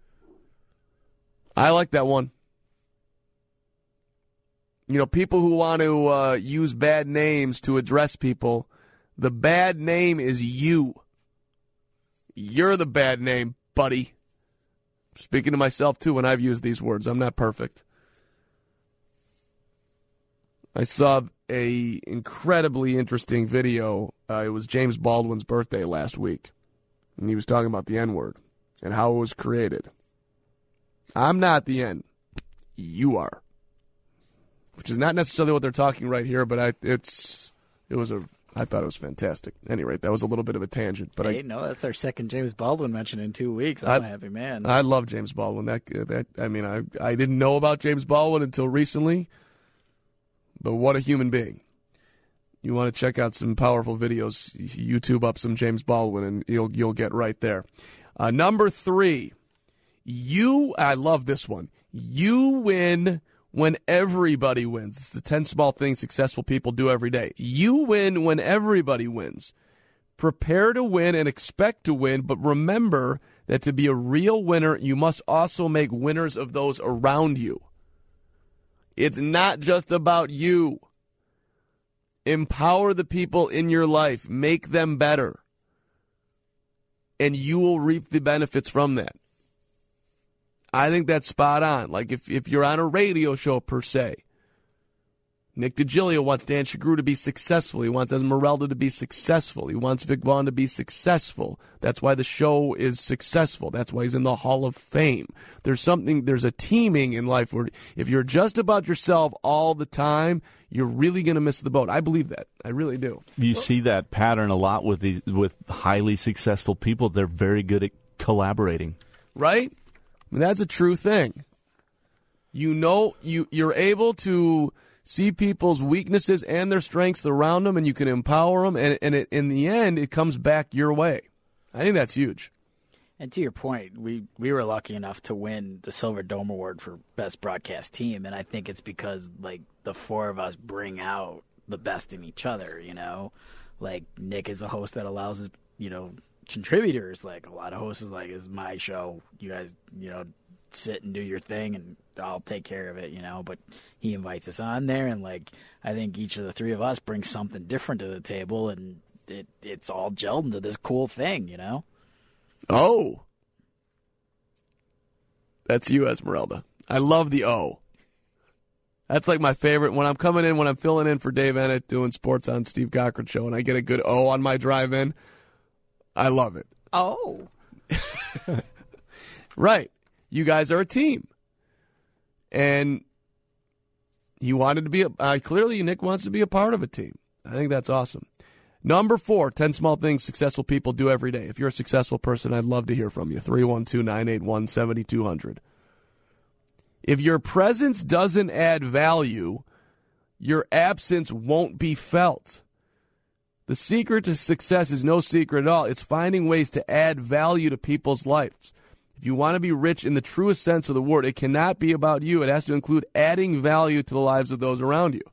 I like that one. You know, people who want to use bad names to address people, the bad name is you. You're the bad name, buddy. Speaking to myself, too, when I've used these words. I'm not perfect. I saw a incredibly interesting video. It was James Baldwin's birthday last week, and he was talking about the N-word and how it was created. I'm not the N. You are. Which is not necessarily what they're talking right here, but I thought it was fantastic. At any rate, that was a little bit of a tangent. But that's our second James Baldwin mention in 2 weeks. I'm a happy man. I love James Baldwin. I didn't know about James Baldwin until recently, but what a human being. You want to check out some powerful videos, YouTube up some James Baldwin, and you'll get right there. Number 3, I love this one. You win when everybody wins. It's the 10 small things successful people do every day. You win when everybody wins. Prepare to win and expect to win, but remember that to be a real winner, you must also make winners of those around you. It's not just about you. Empower the people in your life. Make them better. And you will reap the benefits from that. I think that's spot on. Like if you're on a radio show per se, Nick DiGilio wants Dan Shagru to be successful. He wants Esmeralda to be successful. He wants Vic Vaughn to be successful. That's why the show is successful. That's why he's in the Hall of Fame. There's a teaming in life where if you're just about yourself all the time, you're really going to miss the boat. I believe that. I really do. You see that pattern a lot with highly successful people. They're very good at collaborating. Right? I mean, that's a true thing. You're able to see people's weaknesses and their strengths around them, and you can empower them, and in the end, it comes back your way. I think that's huge. And to your point, we were lucky enough to win the Silver Dome Award for Best Broadcast Team, and I think it's because, like, the four of us bring out the best in each other, you know? Like, Nick is a host that allows us, contributors, like a lot of hosts is like, it's my show, you guys sit and do your thing and I'll take care of it, but he invites us on there, and like I think each of the three of us brings something different to the table, and it's all gelled into this cool thing. Oh, that's you, Esmeralda. I love the O. That's like my favorite. When I'm filling in for Dave Ennett doing sports on Steve Cochran show and I get a good O on my drive in, I love it. Oh. Right. You guys are a team. And he wanted to be clearly Nick wants to be a part of a team. I think that's awesome. Number 4, 10 small things successful people do every day. If you're a successful person, I'd love to hear from you. 312-981-7200. If your presence doesn't add value, your absence won't be felt. The secret to success is no secret at all. It's finding ways to add value to people's lives. If you want to be rich in the truest sense of the word, it cannot be about you. It has to include adding value to the lives of those around you.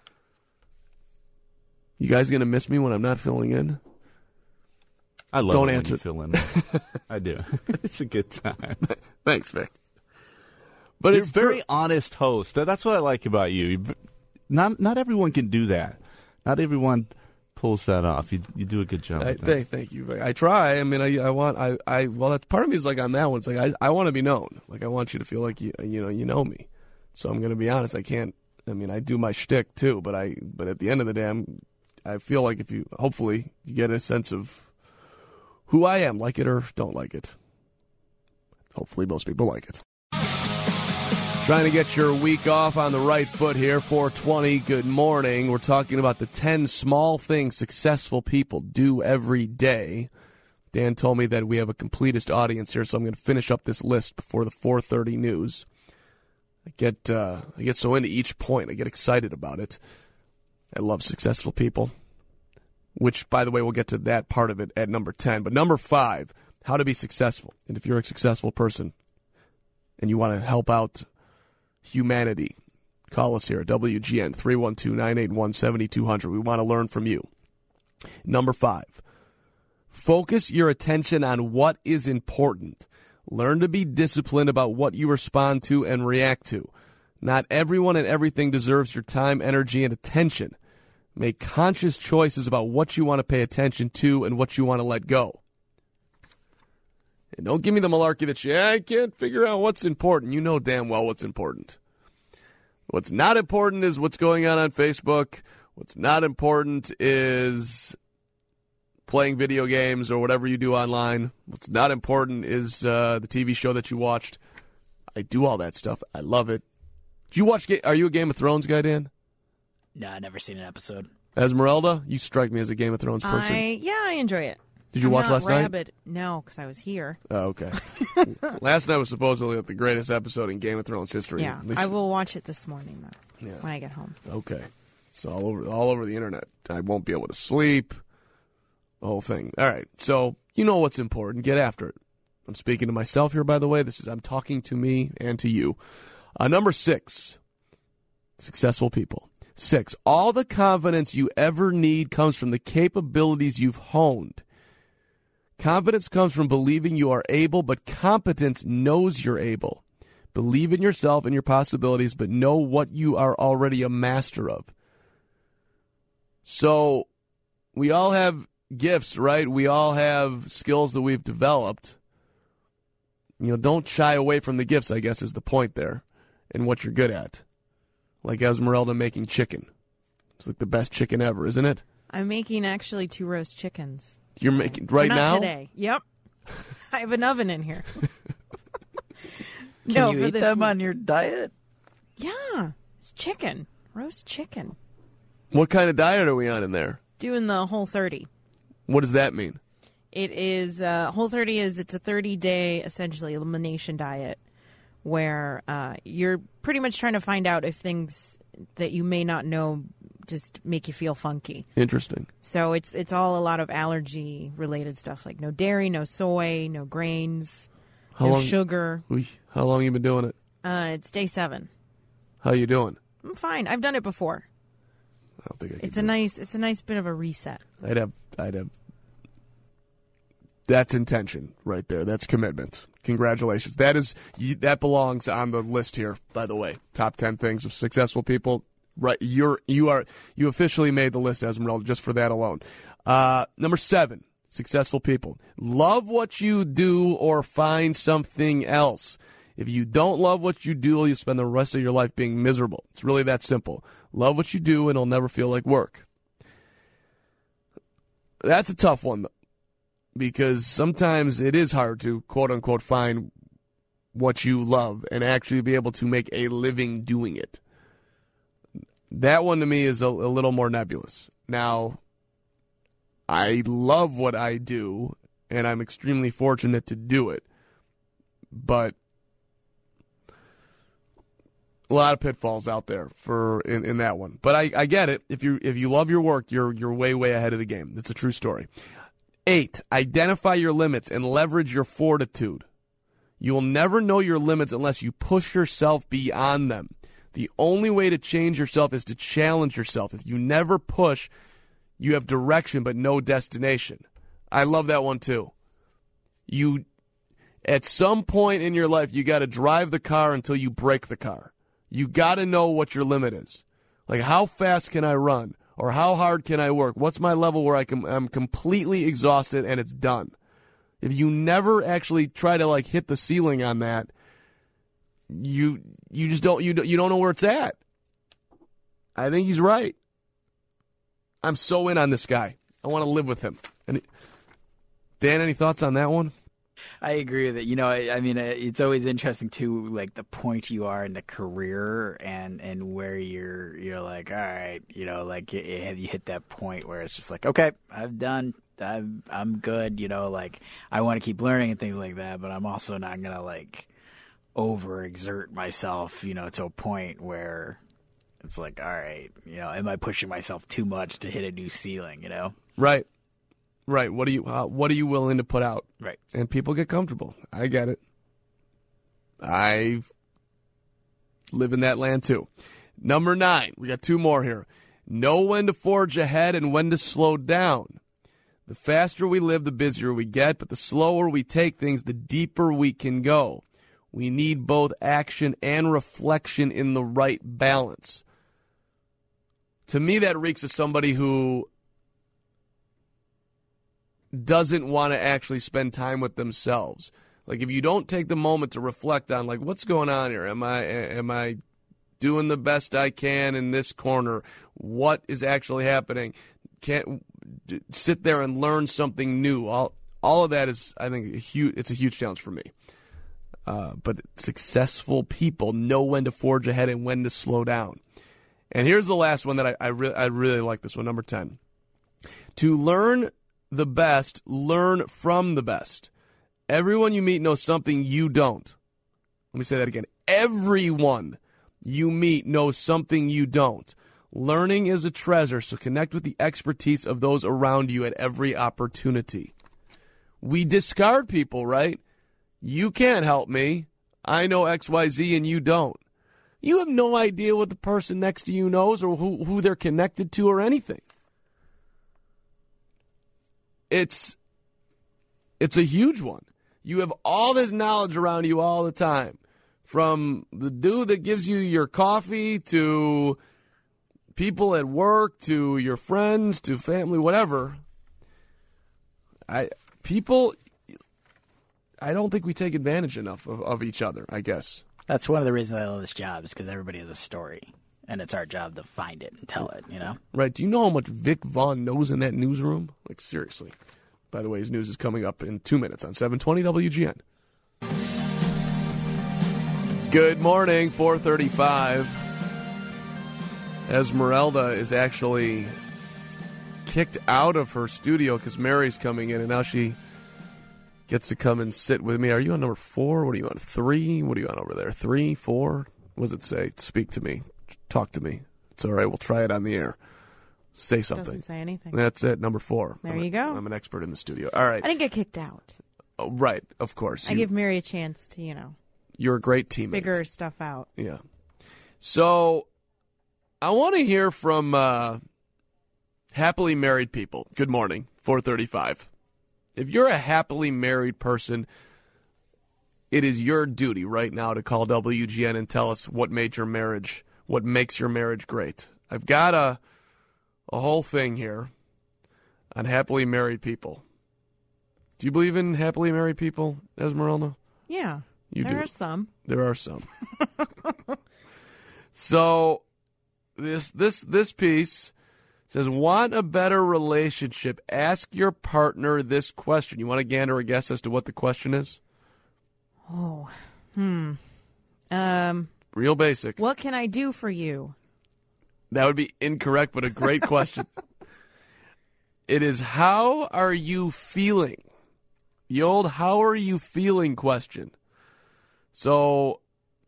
You guys going to miss me when I'm not filling in? I love Don't it answer. When you fill in. I do. It's a good time. Thanks, Vic. But You're it's a very honest host. That's what I like about you. Not everyone can do that. Not everyone pulls that off. You do a good job. Thank you. I try. I mean, well, that's part of me is like on that one. It's like I want to be known. Like I want you to feel like you know me. So I'm going to be honest. I can't. I mean, I do my shtick too, but at the end of the day, I feel like hopefully you get a sense of who I am, like it or don't like it. Hopefully most people like it. Trying to get your week off on the right foot here. 420, good morning. We're talking about the 10 small things successful people do every day. Dan told me that we have a completist audience here, so I'm going to finish up this list before the 4:30 news. I get so into each point. I get excited about it. I love successful people, which, by the way, we'll get to that part of it at number 10. But number 5, how to be successful. And if you're a successful person and you want to help out humanity, call us here at WGN 312-981-7200. We want to learn from you. Number 5, focus your attention on what is important. Learn to be disciplined about what you respond to and react to. Not everyone and everything deserves your time, energy, and attention. Make conscious choices about what you want to pay attention to and what you want to let go. And don't give me the malarkey that I can't figure out what's important. You know damn well what's important. What's not important is what's going on Facebook. What's not important is playing video games or whatever you do online. What's not important is the TV show that you watched. I do all that stuff. I love it. Did you watch? Are you a Game of Thrones guy, Dan? No, I've never seen an episode. Esmeralda, you strike me as a Game of Thrones person. I enjoy it. Did you watch last night? No, because I was here. Oh, okay. Last night was supposedly the greatest episode in Game of Thrones history. Yeah, I will watch it this morning, though, when I get home. Okay. It's all over the internet. I won't be able to sleep. The whole thing. All right. So you know what's important. Get after it. I'm speaking to myself here, by the way. I'm talking to me and to you. Number 6, successful people. 6, all the confidence you ever need comes from the capabilities you've honed. Confidence comes from believing you are able, but competence knows you're able. Believe in yourself and your possibilities, but know what you are already a master of. So we all have gifts, right? We all have skills that we've developed. Don't shy away from the gifts, I guess, is the point there, and what you're good at. Like Esmeralda making chicken. It's like the best chicken ever, isn't it? I'm making actually 2 roast chickens. You're making right not now? Today. Yep. I have an oven in here. Can you eat them on your diet? Yeah. It's chicken. Roast chicken. What kind of diet are we on in there? Doing the Whole30. What does that mean? It is, Whole30 it's a 30-day, essentially, elimination diet where you're pretty much trying to find out if things that you may not know just make you feel funky. Interesting. So it's all a lot of allergy-related stuff, like no dairy, no soy, no grains, sugar. How long have you been doing it? It's day 7. How you doing? I'm fine. I've done it before. I don't think I can. It's a nice bit of a reset. I'd have. That's intention right there. That's commitment. Congratulations. That belongs on the list here. By the way, top 10 things of successful people. Right, you officially made the list, Esmeralda, just for that alone. Number 7, successful people. Love what you do or find something else. If you don't love what you do, you'll spend the rest of your life being miserable. It's really that simple. Love what you do, and it'll never feel like work. That's a tough one, though, because sometimes it is hard to, quote-unquote, find what you love and actually be able to make a living doing it. That one to me is a little more nebulous. Now, I love what I do, and I'm extremely fortunate to do it, but a lot of pitfalls out there in that one. But I get it. If you love your work, you're way ahead of the game. It's a true story. 8, identify your limits and leverage your fortitude. You will never know your limits unless you push yourself beyond them. The only way to change yourself is to challenge yourself. If you never push, you have direction but no destination. I love that one too. At some point in your life, you got to drive the car until you break the car. You got to know what your limit is. Like, how fast can I run? Or how hard can I work? What's my level where I'm completely exhausted and it's done? If you never actually try to hit the ceiling on that, you just don't know where it's at. I think he's right. I'm so in on this guy. I want to live with him. Dan, any thoughts on that one? I agree with it. I mean, it's always interesting too, like the point you are in the career and where you're like, all right, have you hit that point where it's just like, okay, I'm done. I'm good. I want to keep learning and things like that, but I'm also not going to overexert myself, to a point where it's like, all right, am I pushing myself too much to hit a new ceiling, Right. What are you willing to put out? Right. And people get comfortable. I get it. I live in that land too. Number 9. We got 2 more here. Know when to forge ahead and when to slow down. The faster we live, the busier we get, but the slower we take things, the deeper we can go. We need both action and reflection in the right balance. To me, that reeks of somebody who doesn't want to actually spend time with themselves. Like, if you don't take the moment to reflect on, what's going on here? Am I doing the best I can in this corner. What is actually happening? Can't sit there and learn something new. All of that is, I think, it's a huge challenge for me. But successful people know when to forge ahead and when to slow down. And here's the last one that I really like this one, number 10. To learn the best, learn from the best. Everyone you meet knows something you don't. Let me say that again. Everyone you meet knows something you don't. Learning is a treasure, so connect with the expertise of those around you at every opportunity. We discard people, right? You can't help me. I know XYZ and you don't. You have no idea what the person next to you knows or who they're connected to or anything. It's a huge one. You have all this knowledge around you all the time. From the dude that gives you your coffee to people at work to your friends to family, whatever. I don't think we take advantage enough of each other, I guess. That's one of the reasons I love this job is because everybody has a story, and it's our job to find it and tell it, you know? Right. Do you know how much Vic Vaughn knows in that newsroom? Like, seriously. By the way, his news is coming up in 2 minutes on 720 WGN. Good morning, 4:35. Esmeralda is actually kicked out of her studio because Mary's coming in, and now she gets to come and sit with me. Are you on number 4? What are you on, 3? What are you on over there, 3, 4? What does it say? Speak to me. Talk to me. It's all right. We'll try it on the air. Say something. Doesn't say anything. That's it, number 4. There you go. I'm an expert in the studio. All right. I didn't get kicked out. Oh, right, of course. I give Mary a chance to, You're a great teammate. figure stuff out. Yeah. So I want to hear from happily married people. Good morning, 4:35. If you're a happily married person, it is your duty right now to call WGN and tell us what makes your marriage great. I've got a whole thing here on happily married people. Do you believe in happily married people, Esmeralda? Yeah. You do. There are some. There are some. So this piece says, want a better relationship? Ask your partner this question. You want to gander a guess as to what the question is? Oh. Real basic. What can I do for you? That would be incorrect, but a great question. It is, how are you feeling? The old how are you feeling question. So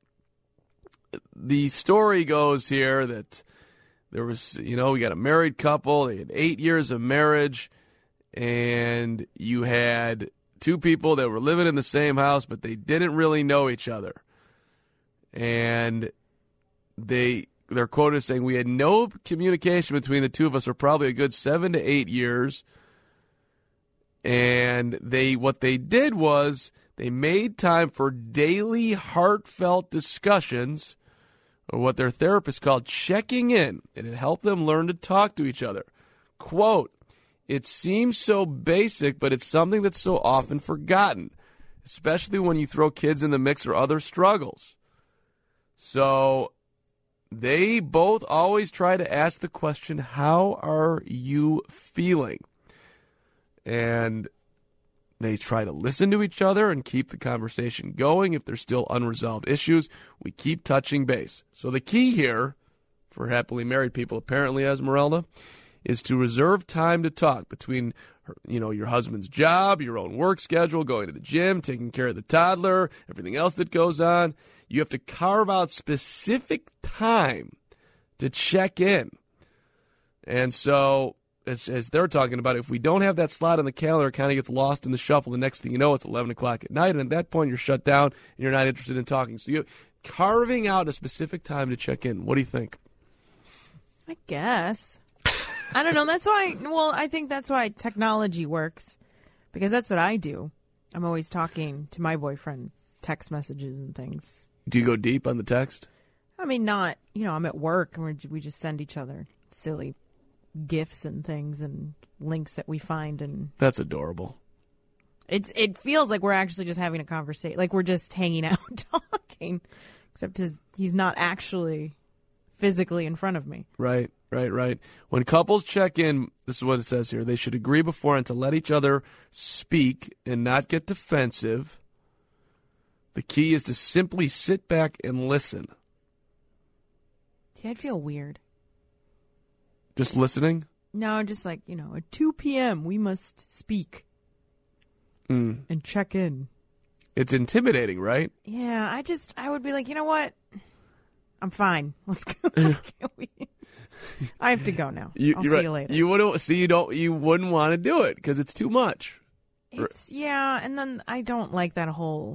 the story goes here that there was, we got a married couple. They had 8 years of marriage, and you had two people that were living in the same house, but they didn't really know each other. And their quote is saying, we had no communication between the two of us for probably a good 7 to 8 years. And what they did was they made time for daily heartfelt discussions, or what their therapist called checking in, and it helped them learn to talk to each other. Quote, it seems so basic, but it's something that's so often forgotten, especially when you throw kids in the mix or other struggles. So they both always try to ask the question, how are you feeling? And they try to listen to each other and keep the conversation going. If there's still unresolved issues, we keep touching base. So the key here for happily married people, apparently, Esmeralda, is to reserve time to talk between, your husband's job, your own work schedule, going to the gym, taking care of the toddler, everything else that goes on. You have to carve out specific time to check in. And so, as they're talking about, if we don't have that slot on the calendar, it kind of gets lost in the shuffle. The next thing you know, it's 11 o'clock at night, and at that point, you're shut down, and you're not interested in talking. So you're carving out a specific time to check in. What do you think? I guess. I don't know. I think that's why technology works, because that's what I do. I'm always talking to my boyfriend, text messages and things. Do you go deep on the text? I mean, not, I'm at work and we just send each other silly gifts and things and links that we find. And that's adorable. It feels like we're actually just having a conversation, like we're just hanging out talking, except he's not actually physically in front of me. Right. When couples check in, this is what it says here, they should agree beforehand to let each other speak and not get defensive. The key is to simply sit back and listen. See, I'd feel weird. Just listening? No, just like, at 2 p.m. we must speak and check in. It's intimidating, right? Yeah, I would be like, you know what? I'm fine. Let's go. I have to go now. I'll see you later. You wouldn't want to do it because it's too much. Yeah, and then I don't like that whole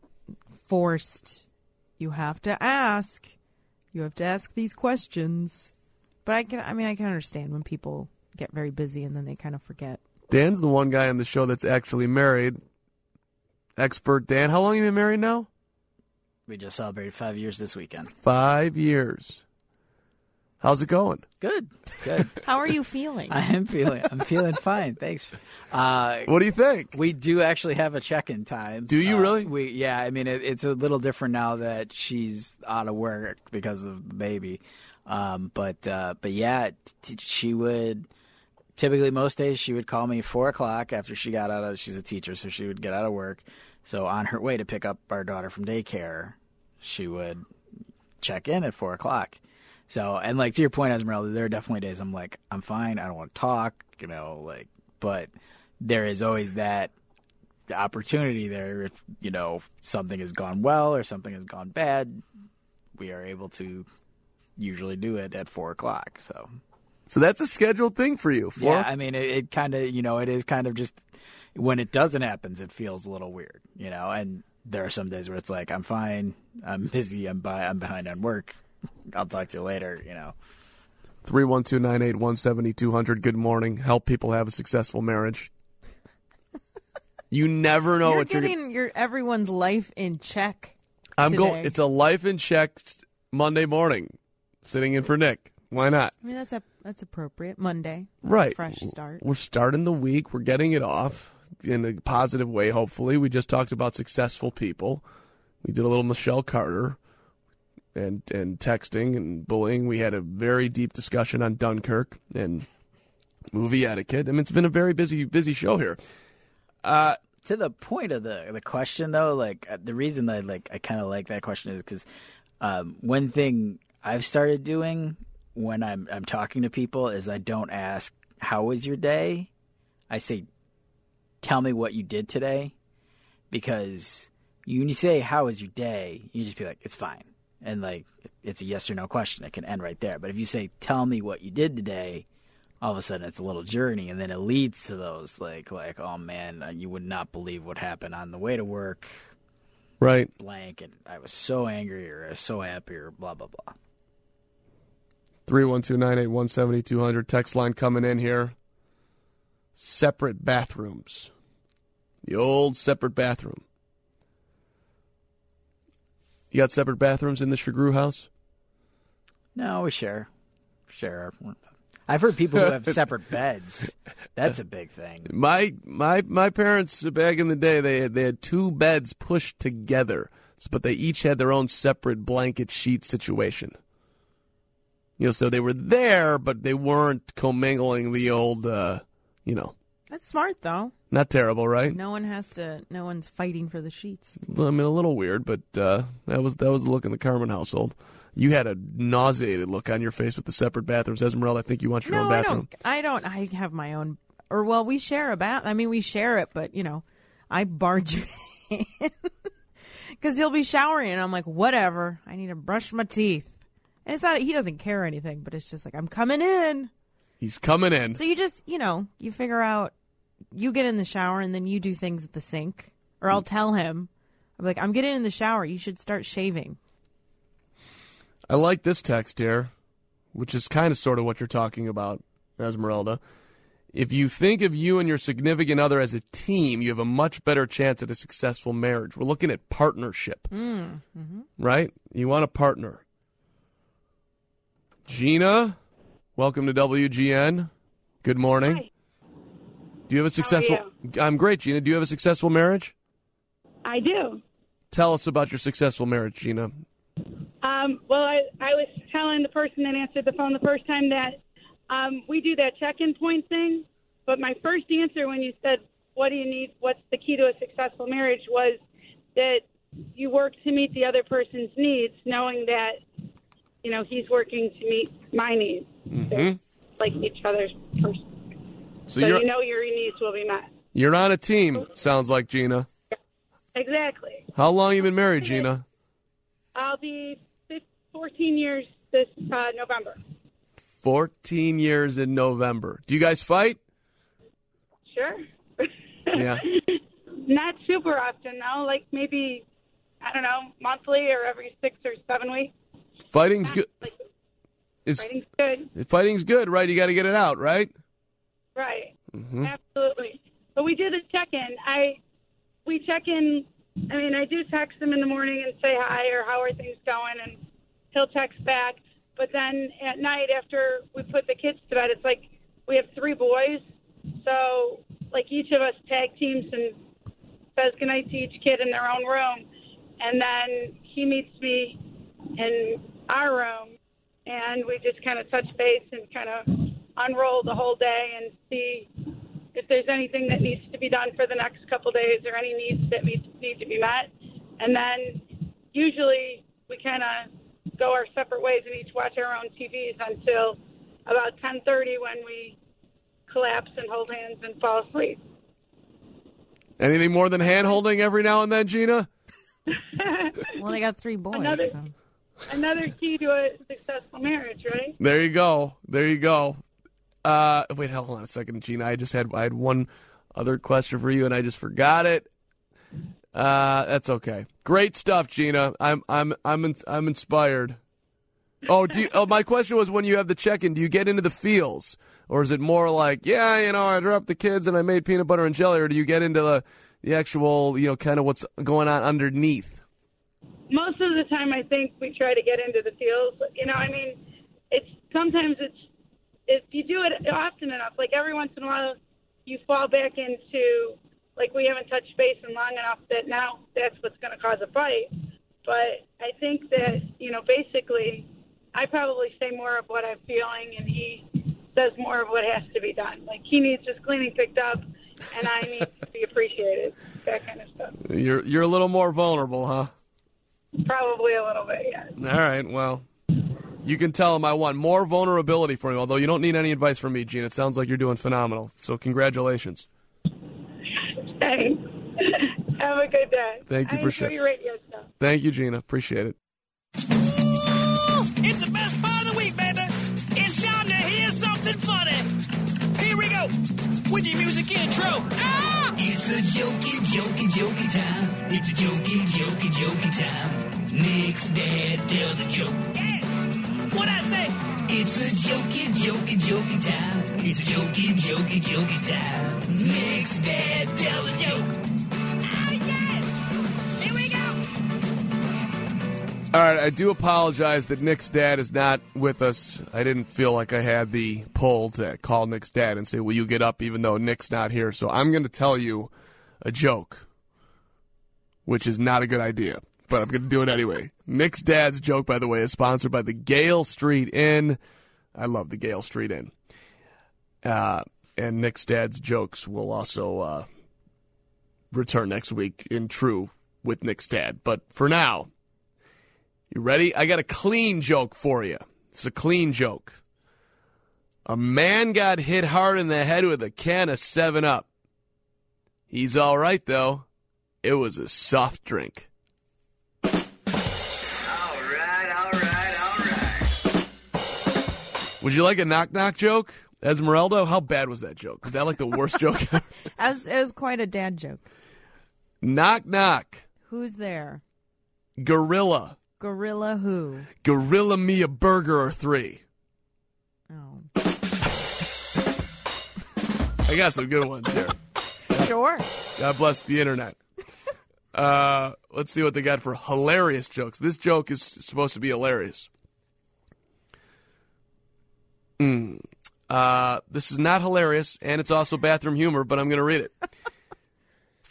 forced. You have to ask. You have to ask these questions. But I can understand when people get very busy and then they kind of forget. Dan's the one guy on the show that's actually married. Expert Dan, how long have you been married now? We just celebrated 5 years this weekend. 5 years. How's it going? Good. How are you feeling? I'm feeling fine. Thanks. What do you think? We do actually have a check-in time. Do you really? Yeah. I mean, it's a little different now that she's out of work because of the baby. But yeah, she would typically most days she would call me 4:00 after she got out of. She's a teacher, so she would get out of work. So on her way to pick up our daughter from daycare, she would check in at 4:00. So, and like to your point, Esmeralda, there are definitely days I'm like, I'm fine, I don't want to talk, but there is always that opportunity there. If, something has gone well or something has gone bad, we are able to usually do it at 4:00. So that's a scheduled thing for you. Yeah, I mean, it kind of, it is kind of just when it doesn't happen, it feels a little weird, and there are some days where it's like, I'm fine, I'm busy, I'm behind on work. I'll talk to you later, 312-981-7200. Good morning. Help people have a successful marriage. You never know what you're getting. Your everyone's life in check. It's a life in check Monday morning. Sitting in for Nick. Why not? I mean, that's appropriate. Monday, right? Fresh start. We're starting the week. We're getting it off in a positive way. Hopefully, we just talked about successful people. We did a little Michelle Carter. And texting and bullying. We had a very deep discussion on Dunkirk and movie etiquette. I mean, it's been a very busy show here. To the point of the question, though, the reason that I kind of like that question is because one thing I've started doing when I'm talking to people is I don't ask, how was your day? I say, tell me what you did today. Because when you say, how was your day, you just be like, it's fine. And it's a yes or no question. It can end right there. But if you say, tell me what you did today, all of a sudden it's a little journey. And then it leads to those like, oh man, you would not believe what happened on the way to work. Right. Blank. And I was so angry or I was so happy or blah, blah, blah. 312-981-7200. Text line coming in here. Separate bathrooms. The old separate bathroom. You got separate bathrooms in the Shagru house? No, we share. I've heard people who have separate beds. That's a big thing. My parents back in the day, they had two beds pushed together, but they each had their own separate blanket sheet situation. So they were there, but they weren't commingling the old, That's smart, though. Not terrible, right? No one's fighting for the sheets. I mean, a little weird, but that was the look in the Carmen household. You had a nauseated look on your face with the separate bathrooms. Esmeralda, I think you want your own bathroom. I don't. I have my own. Or, well, we share a bath. I mean, we share it, but, I barge in. Because he'll be showering, and I'm like, whatever. I need to brush my teeth. And it's not, he doesn't care or anything, but it's just like, I'm coming in. He's coming in. So you just, you figure out, you get in the shower and then you do things at the sink. Or I'll tell him, I'm like, I'm getting in the shower. You should start shaving. I like this text here, which is kind of sort of what you're talking about, Esmeralda. If you think of you and your significant other as a team, you have a much better chance at a successful marriage. We're looking at partnership, right? You want a partner. Gina, welcome to WGN. Good morning. Hi. Do you have a successful... How are you? I'm great, Gina. Do you have a successful marriage? I do. Tell us about your successful marriage, Gina. Well, I was telling the person that answered the phone the first time that we do that check-in point thing. But my first answer when you said, what do you need, what's the key to a successful marriage, was that you work to meet the other person's needs, knowing that, you know, he's working to meet my needs. Mm-hmm. Like each other's person. So you know your needs will be met. You're on a team, sounds like, Gina. Exactly. How long you been married, Gina? I'll be 14 years this November. 14 years in November. Do you guys fight? Sure. Yeah. Not super often, though. Like maybe, I don't know, monthly or every 6 or 7 weeks. Fighting's good. Fighting's good. Fighting's good, right? You got to get it out, right? Right. Mm-hmm. Absolutely. But we do the check-in. We check in. I mean, I do text him in the morning and say hi or how are things going, and he'll text back. But then at night after we put the kids to bed, it's like we have 3 boys. So, like, each of us tag teams and says goodnight to each kid in their own room. And then he meets me in our room, and we just kind of touch base and kind of unroll the whole day and see if there's anything that needs to be done for the next couple days or any needs that need to be met. And then usually we kind of go our separate ways and each watch our own TVs until about 10:30 when we collapse and hold hands and fall asleep. Anything more than hand-holding every now and then, Gina? Well, they got 3 boys. Another key to a successful marriage, right? There you go. There you go. Wait, hold on a second, Gina. I had one other question for you, and I just forgot it. That's okay. Great stuff, Gina. I'm inspired. Oh, my question was, when you have the check-in, do you get into the feels, or is it more like, yeah, you know, I dropped the kids and I made peanut butter and jelly, or do you get into the actual, you know, kind of what's going on underneath? Most of the time, I think we try to get into the feels. You know, I mean, sometimes if you do it often enough, like every once in a while, you fall back into, like, we haven't touched base in long enough that now that's what's going to cause a fight. But I think that, you know, basically, I probably say more of what I'm feeling, and he does more of what has to be done. Like, he needs his cleaning picked up, and I need to be appreciated, that kind of stuff. You're a little more vulnerable, huh? Probably a little bit, yes. All right, well, you can tell him I want more vulnerability from you, although you don't need any advice from me, Gene. It sounds like you're doing phenomenal, so congratulations. Thanks. Have a good day. Thank you for sharing. sharing. Your radio stuff. Thank you, Gina. Appreciate it. It's the best part of the week, baby. It's time to hear something funny. Here we go with your music intro. Ah! It's a jokey time. It's a jokey time. Nick's dad tells a joke. Yeah. What I say? It's a jokey time. It's a jokey time. Nick's dad tells a joke. Oh, yeah. Here we go. All right, I do apologize that Nick's dad is not with us. I didn't feel like I had the pull to call Nick's dad and say, will you get up even though Nick's not here? So I'm going to tell you a joke, which is not a good idea, but I'm going to do it anyway. Nick's dad's joke, by the way, is sponsored by the Gale Street Inn. I love the Gale Street Inn. And Nick's dad's jokes will also return next week in True with Nick's dad. But for now, you ready? I got a clean joke for you. It's a clean joke. A man got hit hard in the head with a can of 7-Up. He's all right, though. It was a soft drink. All right. Would you like a knock-knock joke, Esmeralda? How bad was that joke? Was that like the worst joke ever? It was quite a dad joke. Knock-knock. Who's there? Gorilla. Gorilla who? Gorilla me a burger or 3. Oh. I got some good ones here. Sure. God bless the internet. Let's see what they got for hilarious jokes. This joke is supposed to be hilarious. This is not hilarious, and it's also bathroom humor, but I'm going to read it.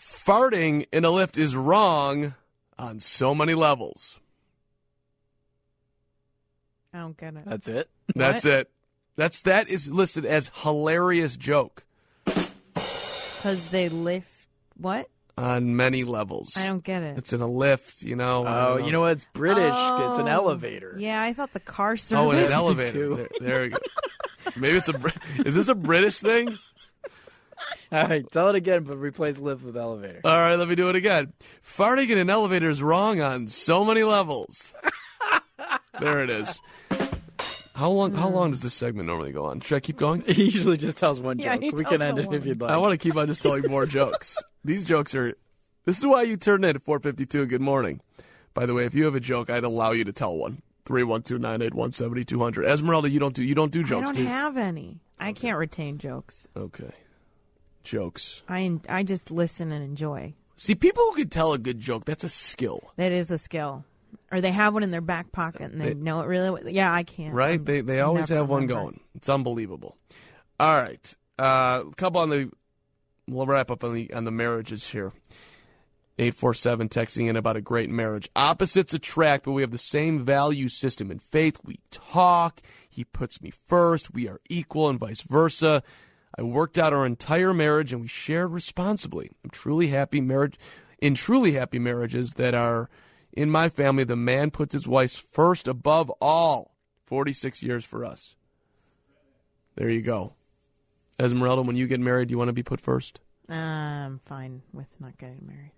Farting in a lift is wrong on so many levels. I don't get it. That's it? That's it. That is listed as hilarious joke. Because they lift what? On many levels. I don't get it. It's in a lift, you know. Oh, you know what? It's British. It's an elevator. Yeah, I thought the car service. Oh, in an elevator. There we go. Maybe it's is this a British thing? All right, tell it again, but replace lift with elevator. All right, let me do it again. Farting in an elevator is wrong on so many levels. There it is. How long does this segment normally go on? Should I keep going? He usually just tells one Yeah, joke. he We tells can end the it one. if you'd like. I want to keep on just telling more jokes. These jokes are... This is why you turn in at 4:52. Good morning. By the way, if you have a joke, I'd allow you to tell one. 312-981-7200. Esmeralda, you don't do jokes, I do you? don't have any. I can't retain jokes. Okay. Jokes. I just listen and enjoy. See, people who can tell a good joke, that's a skill. That is a skill. Or they have one in their back pocket and they know it really. Yeah, I can't. Right? They always never have one remember. going. It's unbelievable. All right. A couple on the... We'll wrap up on the marriages here. 847 texting in about a great marriage. Opposites attract, but we have the same value system and faith. We talk. He puts me first. We are equal and vice versa. I worked out our entire marriage and we shared responsibly. In truly happy marriages that are in my family, the man puts his wife first above all. 46 years for us. There you go. Esmeralda, when you get married, do you want to be put first? I'm fine with not getting married.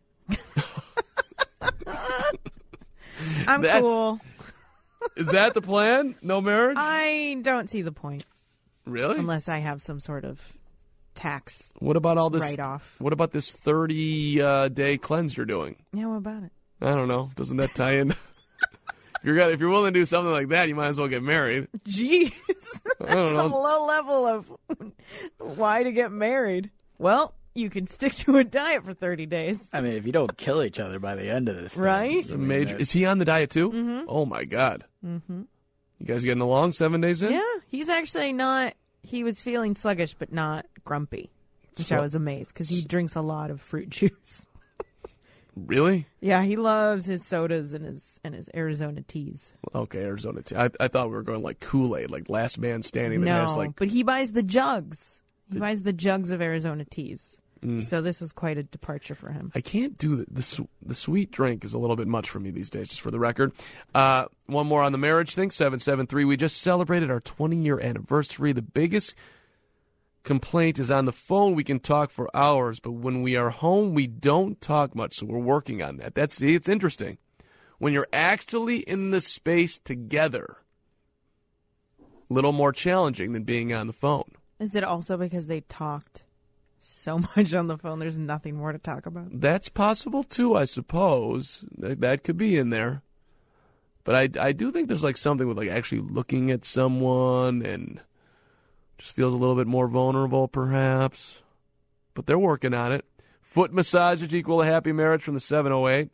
I'm cool. Is that the plan? No marriage? I don't see the point. Really? Unless I have some sort of tax What about all this write-off. What about this 30-day cleanse you're doing? Yeah, what about it? I don't know. Doesn't that tie in? If you're willing to do something like that, you might as well get married. Jeez. I don't Some know. low level of why to get married. Well, you can stick to a diet for 30 days. I mean, if you don't kill each other by the end of this, Right? It's a major. Is he on the diet too? Mhm. Oh my God. Mm-hmm. You guys getting along 7 days in? Yeah, he's actually not. He was feeling sluggish, but not grumpy, which I was amazed because he drinks a lot of fruit juice. Really? Yeah, he loves his sodas and his Arizona teas. Okay, Arizona tea. I thought we were going like Kool-Aid, like Last Man Standing. That No, has like. but he buys the jugs. He buys the jugs of Arizona teas. Mm. So this was quite a departure for him. I can't do the sweet drink is a little bit much for me these days, just for the record. One more on the marriage thing, 773. We just celebrated our 20-year anniversary. The biggest complaint is on the phone. We can talk for hours, but when we are home, we don't talk much, so we're working on that. It's interesting. When you're actually in the space together, a little more challenging than being on the phone. Is it also because they talked so much on the phone, there's nothing more to talk about? That's possible too, I suppose. That could be in there. But I do think there's like something with like actually looking at someone and just feels a little bit more vulnerable perhaps. But they're working on it. Foot massages equal a happy marriage from the 708.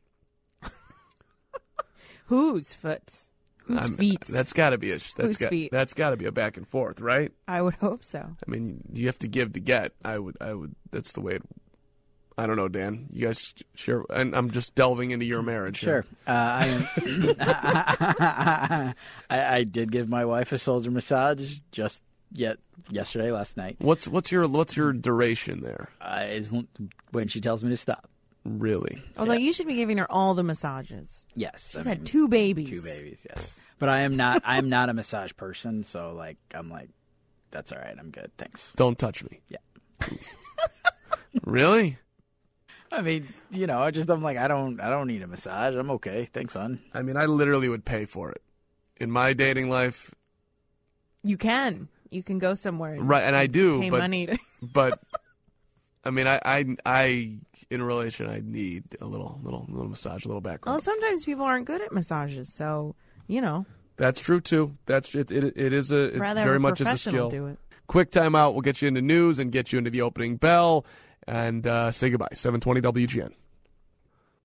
Whose foots? Whose feet? That's got to be feet? That's got to be a back and forth, right? I would hope so. I mean, you have to give to get. I would. That's the way it. I don't know, Dan. You guys share, and I'm just delving into your marriage. Sure. I did give my wife a shoulder massage yesterday, last night. What's your duration there? Is when she tells me to stop. Really? Although you should be giving her all the massages. Yes. She's had 2 babies. 2 babies, yes. But I'm not a massage person, so I'm like, that's all right, I'm good, thanks. Don't touch me. Yeah. Really? I mean, I'm like, I don't need a massage. I'm okay. Thanks, hon. I mean, I literally would pay for it. In my dating life. You can go somewhere. Right, and I do. Pay money to... But I mean, I in a relation, I need a little massage, a little background. Well, sometimes people aren't good at massages, so That's true too. It is very much is a skill. Do it. Quick timeout. We'll get you into news and get you into the opening bell and say goodbye. 720 WGN.